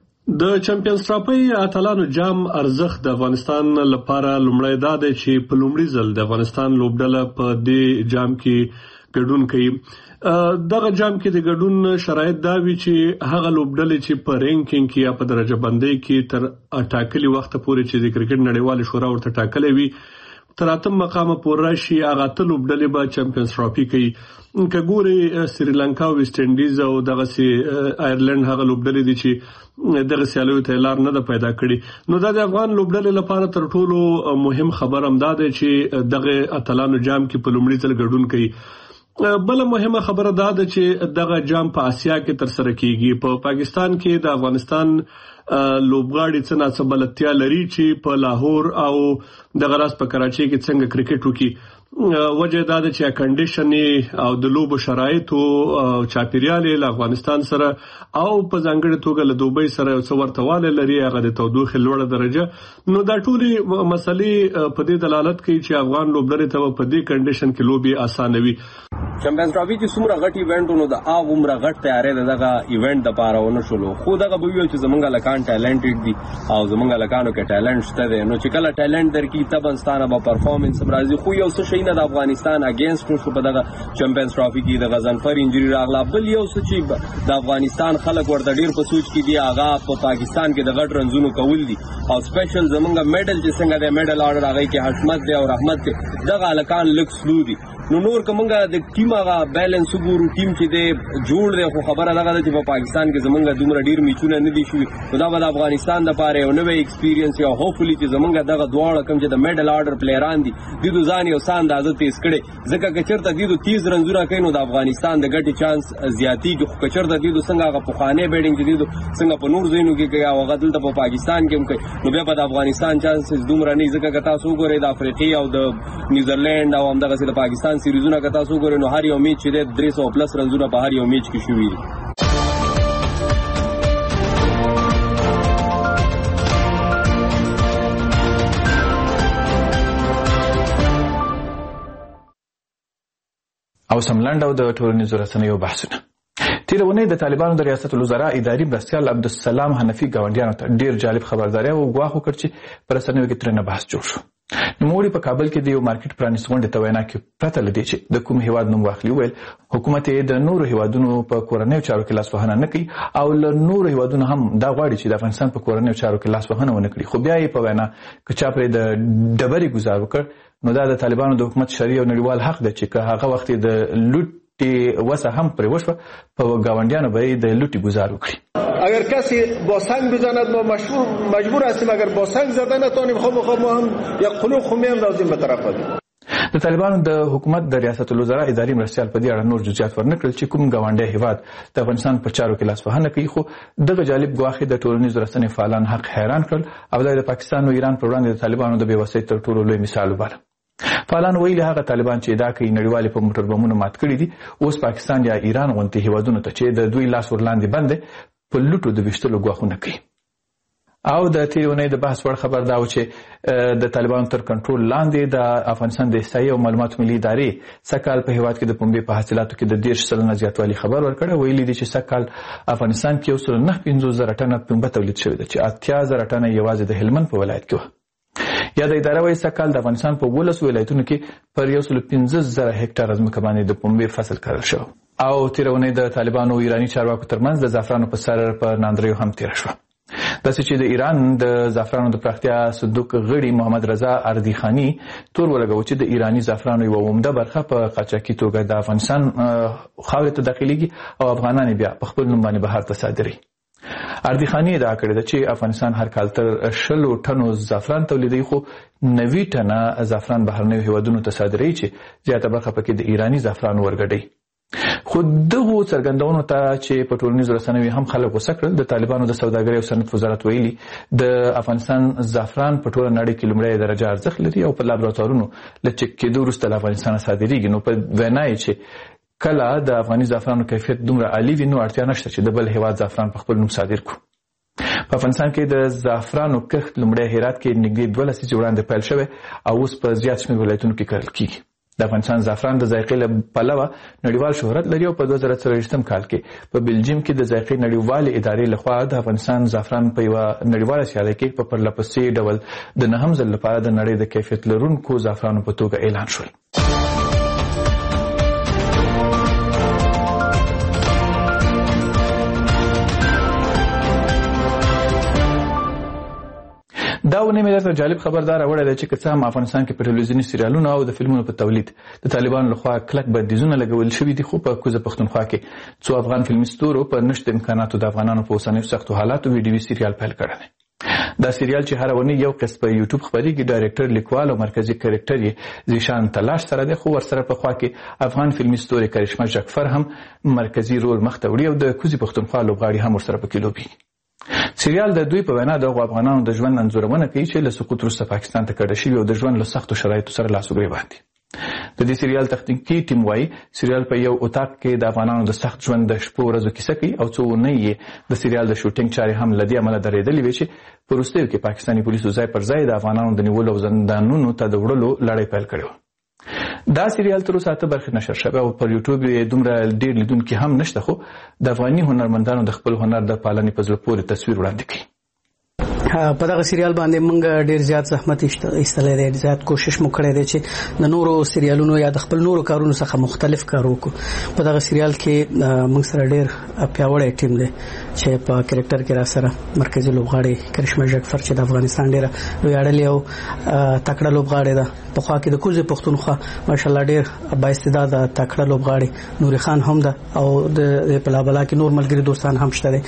د چمپیونز ټرافي اتلانو جام ارزښت د افغانستان لپاره لومړی دا دی چې په لومړي ځل د افغانستان لوبډله په دې جام کې ګډون کوي. دغه جام کې د ګډون شرایط دا وي چې هغه لوبډلې چې په رینکینګ کې یا په درجه بندۍ کې تر ټاکلي وخت پورې چې د کرکټ نړیوالې شورا ورته ټاکلې وي تر اتم مقامه پورې راشي، هغه اته لوبډلې به چمپیونز ټرافي کوي. که ګوري سریلانکا او ویسټ انډیز او دغسې آیرلند هغه لوبډلې دي چې دغه سیالیو ته لار نه ده پیدا کړې، نو دا د افغان لوبډلې لپاره تر ټولو مهم خبر هم دا دی چې دغه اتلانو جام کې په لومړي ځل ګډون کوي. بل مهمه خبره دا ده چې دغه جام په آسیا کې تر سره کیږي. په پاکستان کې د افغانستان لوبغاړي څه ناڅه بلدتیا لري چې په لاهور او دغه راز په کراچۍ کې څنګه کرکټ وکړي. وجه دا ده چې کنډیشن او د لوبو شرایط او چاپیریال له افغانستان سره او په ځانګړي توګه له دوبۍ سره یو څه ورتهوالی لري، هغه د تودوخې لوړه درجه. نو دا ټولې مسلې په دې دلالت کوي چې افغان لوبډلې ته په دې کنډیشن کې لوبې اسانه وي. چمپیونز ټرافي چې څومره غټ ایونټ نو د هغه عمره غټ تیارې د دغه ایونټ د پاره ونه شولو، خو دغه به ویل چې زمونږ لکان ټیلنټډ دي او زمونږ لکانو کې ټیلنټ شته دی، نو چې کله ټیلنټ درکې تبنستانه به پرفارمنس راځي. خو یو څه شي نه د افغانستان اگینست شو په دغه چمپیونز ټرافي کې د غضنفر انجری راغله. بل یو څه چې د افغانستان خلک ورته ډیر په سوچ کې دي هغه په پاکستان کې د غټ رنزونو کول دي او سپیشل زمونږ میډل چې څنګه د میډل آرډر هغه کې حشمت دی او رحمت دی، دغه لکان لک سلو دي. نو نور کومګه د ټیم هغه بیلانس وګورو ټیم چې د جوړ دی خو خبره لګا ده چې په پاکستان کې زمونږ دومره ډیر میچونه نه دي شوي نو دا به د افغانستان لپاره یو نوې ایکسپیرینس یا هوپفلی چې زمونږ دغه دواړه کوم چې د میډل آرډر پلیران دي د دوی ځان یو سان د عادت تیز کړي ځکه چې چرته د دوی تیز رنزونه کوي نو د افغانستان د ګټي چانس زیاتی چې چرته د دوی څنګه هغه پخوانه بیډینګ دي څنګه په نور زینو کې کوي او هغه دلته په پاکستان کې هم کوي نو بیا په افغانستان چانسز دومره نه ځکه که تاسو وګورئ د افریقي او د نیوزیلند او همدغه د پاکستان سیریزونه که تاسو وګورئ نو هر یو میچ چې د درې سوه پلس رنزونه په هر یو میچ کې شوي دي. او سملند او د ټولنیزو رسنیو بحثونه. تیر ونې د طالبانو د ریاست الوزرا اداري مرستیال عبدالسلام حنفي ګاونډیانو ته ډیر جالب خبرداري او ګواښ وکړ چې پر رسنیو کې ترنه بحث جوړ شو. نوموړي په کابل کې د یو مارکیټ پرانیست غونډې ته وینا کې پرته له دې چې د کوم هیواد نوم واخلي ویل حکومت یې د نورو هیوادونو په کورنیو چارو کې لاسوهنه نه کوي او له نورو هیوادونو هم دا غواړي چې د افغانستان په کورنیو چارو کې لاسوهنه ونه کړي خو بیا یې په وینا که چا پرې د ډبرې ګزار وکړ نو دا د طالبانو د حکومت شرعي او نړیوال حق دی چې که هغه وخت د لوټ وسه هم پرې وشوه په ګاونډیانو به د لوټي گزار وکړي. اگر کسی با سنگ بزند ما مشهور مجبور هستیم اگر با سنگ زدن نتونیم خب خب ما هم یک قلوق خمی اندازیم به طرف بدیم. د طالبانو د حکومت د ریاست الوزرا اداري مرستیال په دې اړه نور جزئیات ورنکړل چې کوم ګاونډي هیواد د افغانستان په چارو کې لاسوهنه کوي خو دغه جالب ګواښ د ټولنیزو رسنیو فعالان حق حیران کړل او د پاکستان او ایران پر وړاندې د طالبانو د بېوسۍ تر ټولو لوی مثال وباله. فعالان ویلي هغه طالبان چې دا کوي نړیوالې په موټر بمونو مات کړي دي اوس پاکستان یا ایران غونډې هیوادونو ته چې د دوی لاس ورلاندې بند په لوټو د ویشتلو ګواښونه کوي. او د تېرې اونۍ د بحث وړ خبر دا و چې د طالبانو تر کنټرول لاندې د افغانستان د احصایې او معلوماتو ملي ادارې سږکال په هیواد کې د پنبې په حاصلاتو کې د دېرش سلنه زیاتوالي خبر ورکړی. ویلي دي چې سږکال افغانستان کې یو سل نهه پنځوس زره ټنه پنبه تولید شوې ده چې اتیا زره ټنه یوازې د هلمند په ولایت کې وه. یا د اداره وايي سږکال د افغانستان په ولس ولایتونو کې پر یو سل پنځه زره هکټار ځمکه باندې د پنبې فصل کرل شو. او تېره اونۍ د طالبانو او ایراني چارواکو ترمنځ د زعفرانو په سر په ناندریو هم تېره شوه. داسې چې د ایران د زعفرانو د پراختیا صندوق غړي محمد رضا اردیخاني تور ولګاوه چې د ایراني زعفرانو یوه عمده برخه په قاچاقي توګه د افغانستان خاورې ته داخليږي او افغانان بیا په خپل نوم باندې بهر ته صادروي. اردیخاني ادعا کړې ده چې افغانستان هر کال تر شلو ټنو زعفران تولیدوي خو نوي ټنه زعفران بهرنیو هیوادونو ته صادروي چې زیاته برخه پکې د ایراني زعفرانو ورګډوي. خو دغو څرګندونو ته چې په ټولنیزو رسنیو هم خلک غوسه کړل د طالبانو د سوداګرۍ او صنعت وزارت ویلي د افغانستان زعفران په ټوله نړۍ کې لومړی درجه ارزښت لري او په لابراتوارونو له چک کېدو وروسته له افغانستانه صادریږي. نو په وینا یې چې کله د افغاني زعفرانو کیفیت دومره عالي وي نو اړتیا نشته چې د بل هیواد زعفران په خپل نوم صادر کړو. په افغانستان کې د زعفرانو کښت لومړی هرات کې نږدې دوه لسیزې وړاندې پیل شوی او اوس په زیات شمېر ولایتونو کې کرل کېږي. د افغانستان زعفران د ذایقې له پلوه نړیوال شهرت لري او په دوه زره څلوېښتم کال کې په بلجیم کې د ذایقې نړیوالې ادارې لخوا د افغانستان زعفران په یوه نړیواله سیالۍ کې په پرلهپسې ډول د نهم ځل لپاره د نړۍ د کیفیت لرونکو زعفرانو په توګه اعلان شول. دا ونې مې درته جالب خبردار راوړی دی چې که څه هم افغانستان کې په ټلویزیوني سریالونو او د فلمونو په تولید د طالبانو لخوا کلک بندیزونه لګول شوي دي خو په کوزه پښتونخوا کې څو افغان فلمي ستورو په نشت امکاناتو د افغانانو په اوسنیو سختو حالاتو ویډیوي سریال پیل کړی دی. دا سریال چې هره اونۍ یو قسط په یوټیوب خپرېږي ډایرکټر لیکوال او مرکزي کرکټر یې زیشان تلاش سره دی خو ورسره په خوا کې افغان فلمي ستوري کرشمه جعفر هم مرکزي رول مخته وړي او د کوزې پښتونخوا لوبغاړي هم ورسره پکې لوبي. سریال د دوی په وینا دغو افغانانو د ژوند انځورونه کوي چې له سقوط وروسته پاکستان ته کډه شوي او د ژوند له سختو شرایطو سره لاس وګرې باندې. د دې سریال تخنیکي ټیم وایي سریال په یو اتاق کې د افغانانو د سخت ژوند د شپو ورځو کیسه کوي او څو اونۍ یې د سریال د شوټینګ چارې هم له دې امله درېدلې وې چې په وروستیو کې پاکستاني پولیسو ځای پر ځای د افغانانو د نیولو او زندانونو ته د وړلو لړۍ پیل کړې وه. دا سریال تر اوسه اته برخې نشر شوی او پر یوټیوب یې دومره ډېر لیدونکي هم نشته خو د افغاني هنرمندانو د خپل هنر د پالنې په زړه پورې تصویر وړاندې کوي. په دغه سریال باندې موږ ډیر زیات زحمت ایستلې دي، زیات کوشش مو کړی دی چې د نورو سریالونو یا د خپل نورو کارونو څخه مختلف کار وکړو. په دغه سریال کې موږ سره ډیر پیاوړی ټیم دی چې په کریکټر کې را سره مرکزی لوبغاړي کرشمه جعفر چې د افغانستان ډیره ویاړلې او تکړه لوبغاړي ده. په خوا کې د کوزي پښتونخوا ماشالله ډیر با استعداد تکړه لوبغاړي نوري خان هم ده او د بلابلا کې نور ملګری دوستان هم شته دي.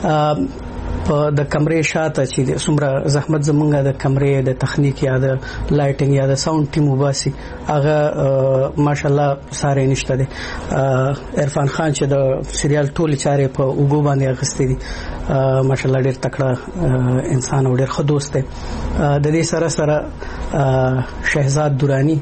په د کمرې شاته چې څومره زحمت زمونږه د کمرې د تخنیک یا د لایټینګ یا د ساوند ټیم وباسي هغه ماشالله ساره نشته دي. عرفان خان چې د سریال ټول چارې په وګو باندې اغستې دي ماشالله ډیر تکړه انسان او ډیر ښه دوست دی. د دې سره سره شهزاد دورانی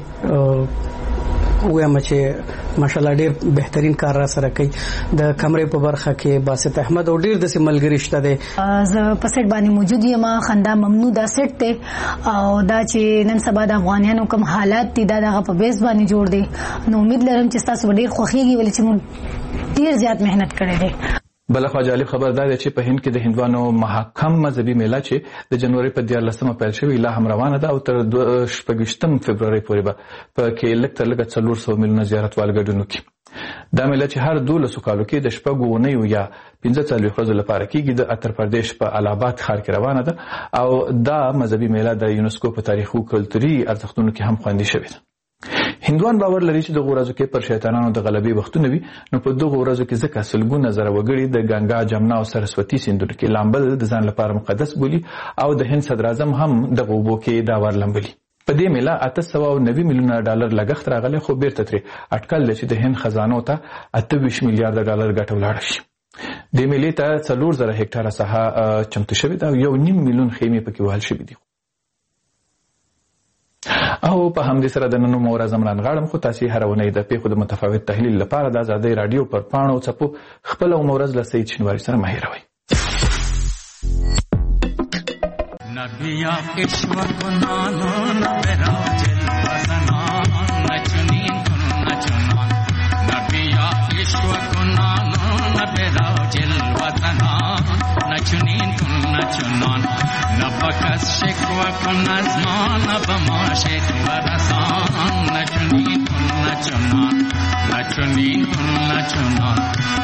وایم چې ماشالله ډیر بهترین کار را سره کوي. د کمرې په برخه کې باسط احمد او ډیر د سیملګری شته دي. زه په سیټ باندې موجود یم. خندا ممنوع دا سیټ ته او دا چې نن سبا د افغانانو کوم حالات دي دا دغه په بیس باندې جوړ دي. نو امید لرم چې تاسو ډیر خوښیږي ولې چې موږ ډیر زیات مهنت کړې ده. بلخوا جالب خبر دا دی چې په هند کې د هندوانو محکم مذهبي میله چې د جنوري په دیارلسمه پیل شوې لا هم روانه ده او تر شپږشتم فبرवरी پورې به په کې لږ تر لږه څلور سوه میلیونه زیارتوال ګډون وکړي. دا میله چې هر دولسو کالو کې د شپږو اونیو یا پنځه څلوېښت ورځو لپاره کېږي د اتر پردیش په الہ آباد ښار کې روانه ده او دا مذهبي میله د یونسکو په تاریخي او کلتوري ارزښتونو کې هم خوندي شوې ده. هندوان باور لري چې دغه ورځو کې پر شیطانانو د غلبې وختونه وي، نو په دغه ورځو کې ځکه سلګونه زره وګړي د ګنگا، جمنا او سرسوتی سیندونو کې لامبل د ځان لپاره مقدس بولي او د هند صدر اعظم هم دغه اوبو کې دا ور لامبلي. په دې میله اته سوه او نوي میلیونه ډالر لګښت راغلی، خو بیرته ترې اټکل دی چې د هند خزانو ته اته ویشت میلیارډ ډالر ګټه ولاړه شي. دې میلې ته څلور زره هکټاره ساحه چمتو شوې ده او یو نیم میلیون خیمې پکې وهل شوي دي. او په همدې سره د نن ورځ زمران غاړم خو تاسو هر ونې د پیښو د متفاوت تحلیل لپاره د آزادۍ رادیو پر پاڼو څپو خپل ورځ له سید شنواری سره مهیروي. نبیا کشور کو نانو نبرا جل وزنا نچنین نچنان نبیا کشور کو نانو نبرا جل وزنا نچنین نچنان نبکس شکوا کن ازمان بما شکوا رسان نچنین نچنان نچنین نچنان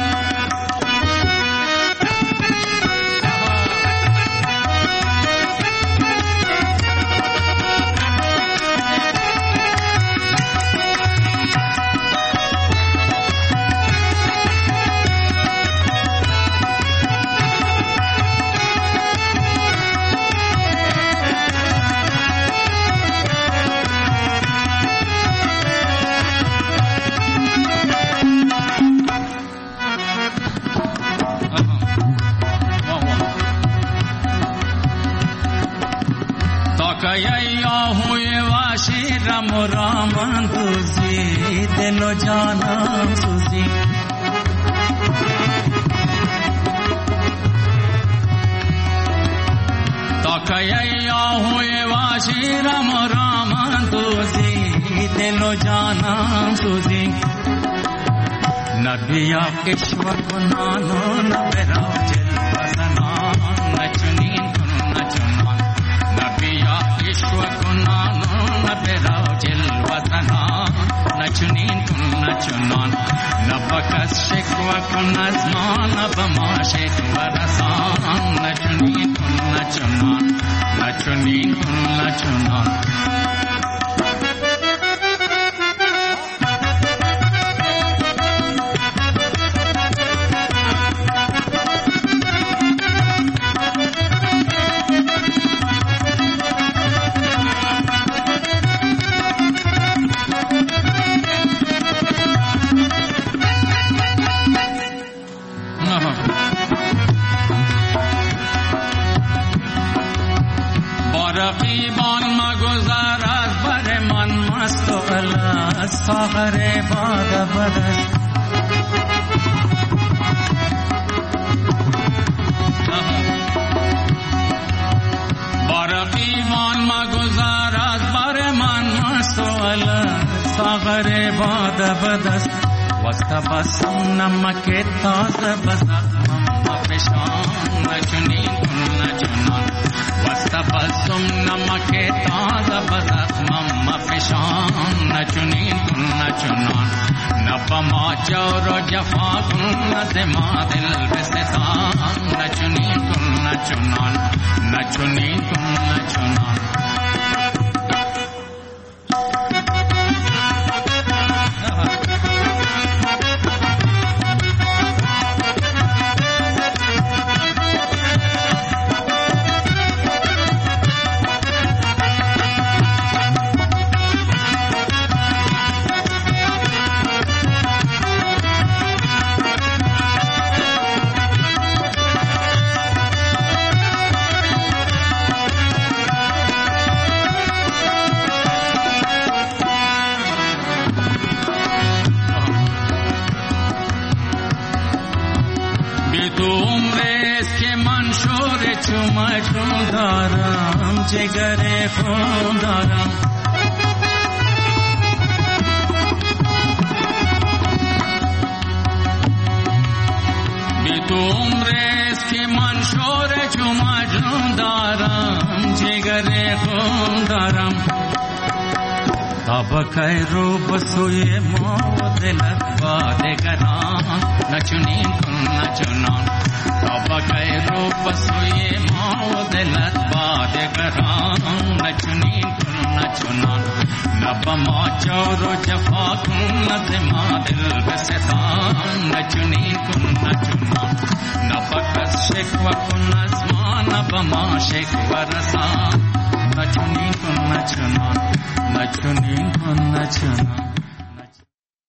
कया हुए वाशी रम राम तुझी दिलो जाना सुजी तो कया हुए वाशी रम राम तुझी दिलो जाना सुजी नबिया ईश्वर को नानो नबेरा जल बसना नचनी नचना नबिया ईश्वर को नानो नबेरा जल बसना नचनी नचना नबकस शिकवा को नज़मा नबमा शिकवा रसान नचनी नचना नचनी नचना सागरे बाद बदल बारकी मान मा गुजारात बारे मान मस्तोल सागरे बाद बदल वस्त बसम नमके ताज बसा मम्मा पेशान نچنین کن نچنان وستبسم نمک تازه بزخمم مفشان نچنین کن نچنان نبما جور و جفا کن نزما دل بستان نچنین کن نچنان نچنین کن نچنان جگره خون دارم بی تو عمرست که من شور چو مجنون دارم جگره خون دارم طبقه رو بسوی ما و دلت با دگران نچنین کن نچنان طبقه رو بسوی ما و دلت با دگران نچنین کن نچنان نبما جور و جفا کن نزما دل بستان نچنین کن نچنان نفکس شکوه کن از ما نبما شکوه رسان نچنین کن نچنان نچنین کن نچنان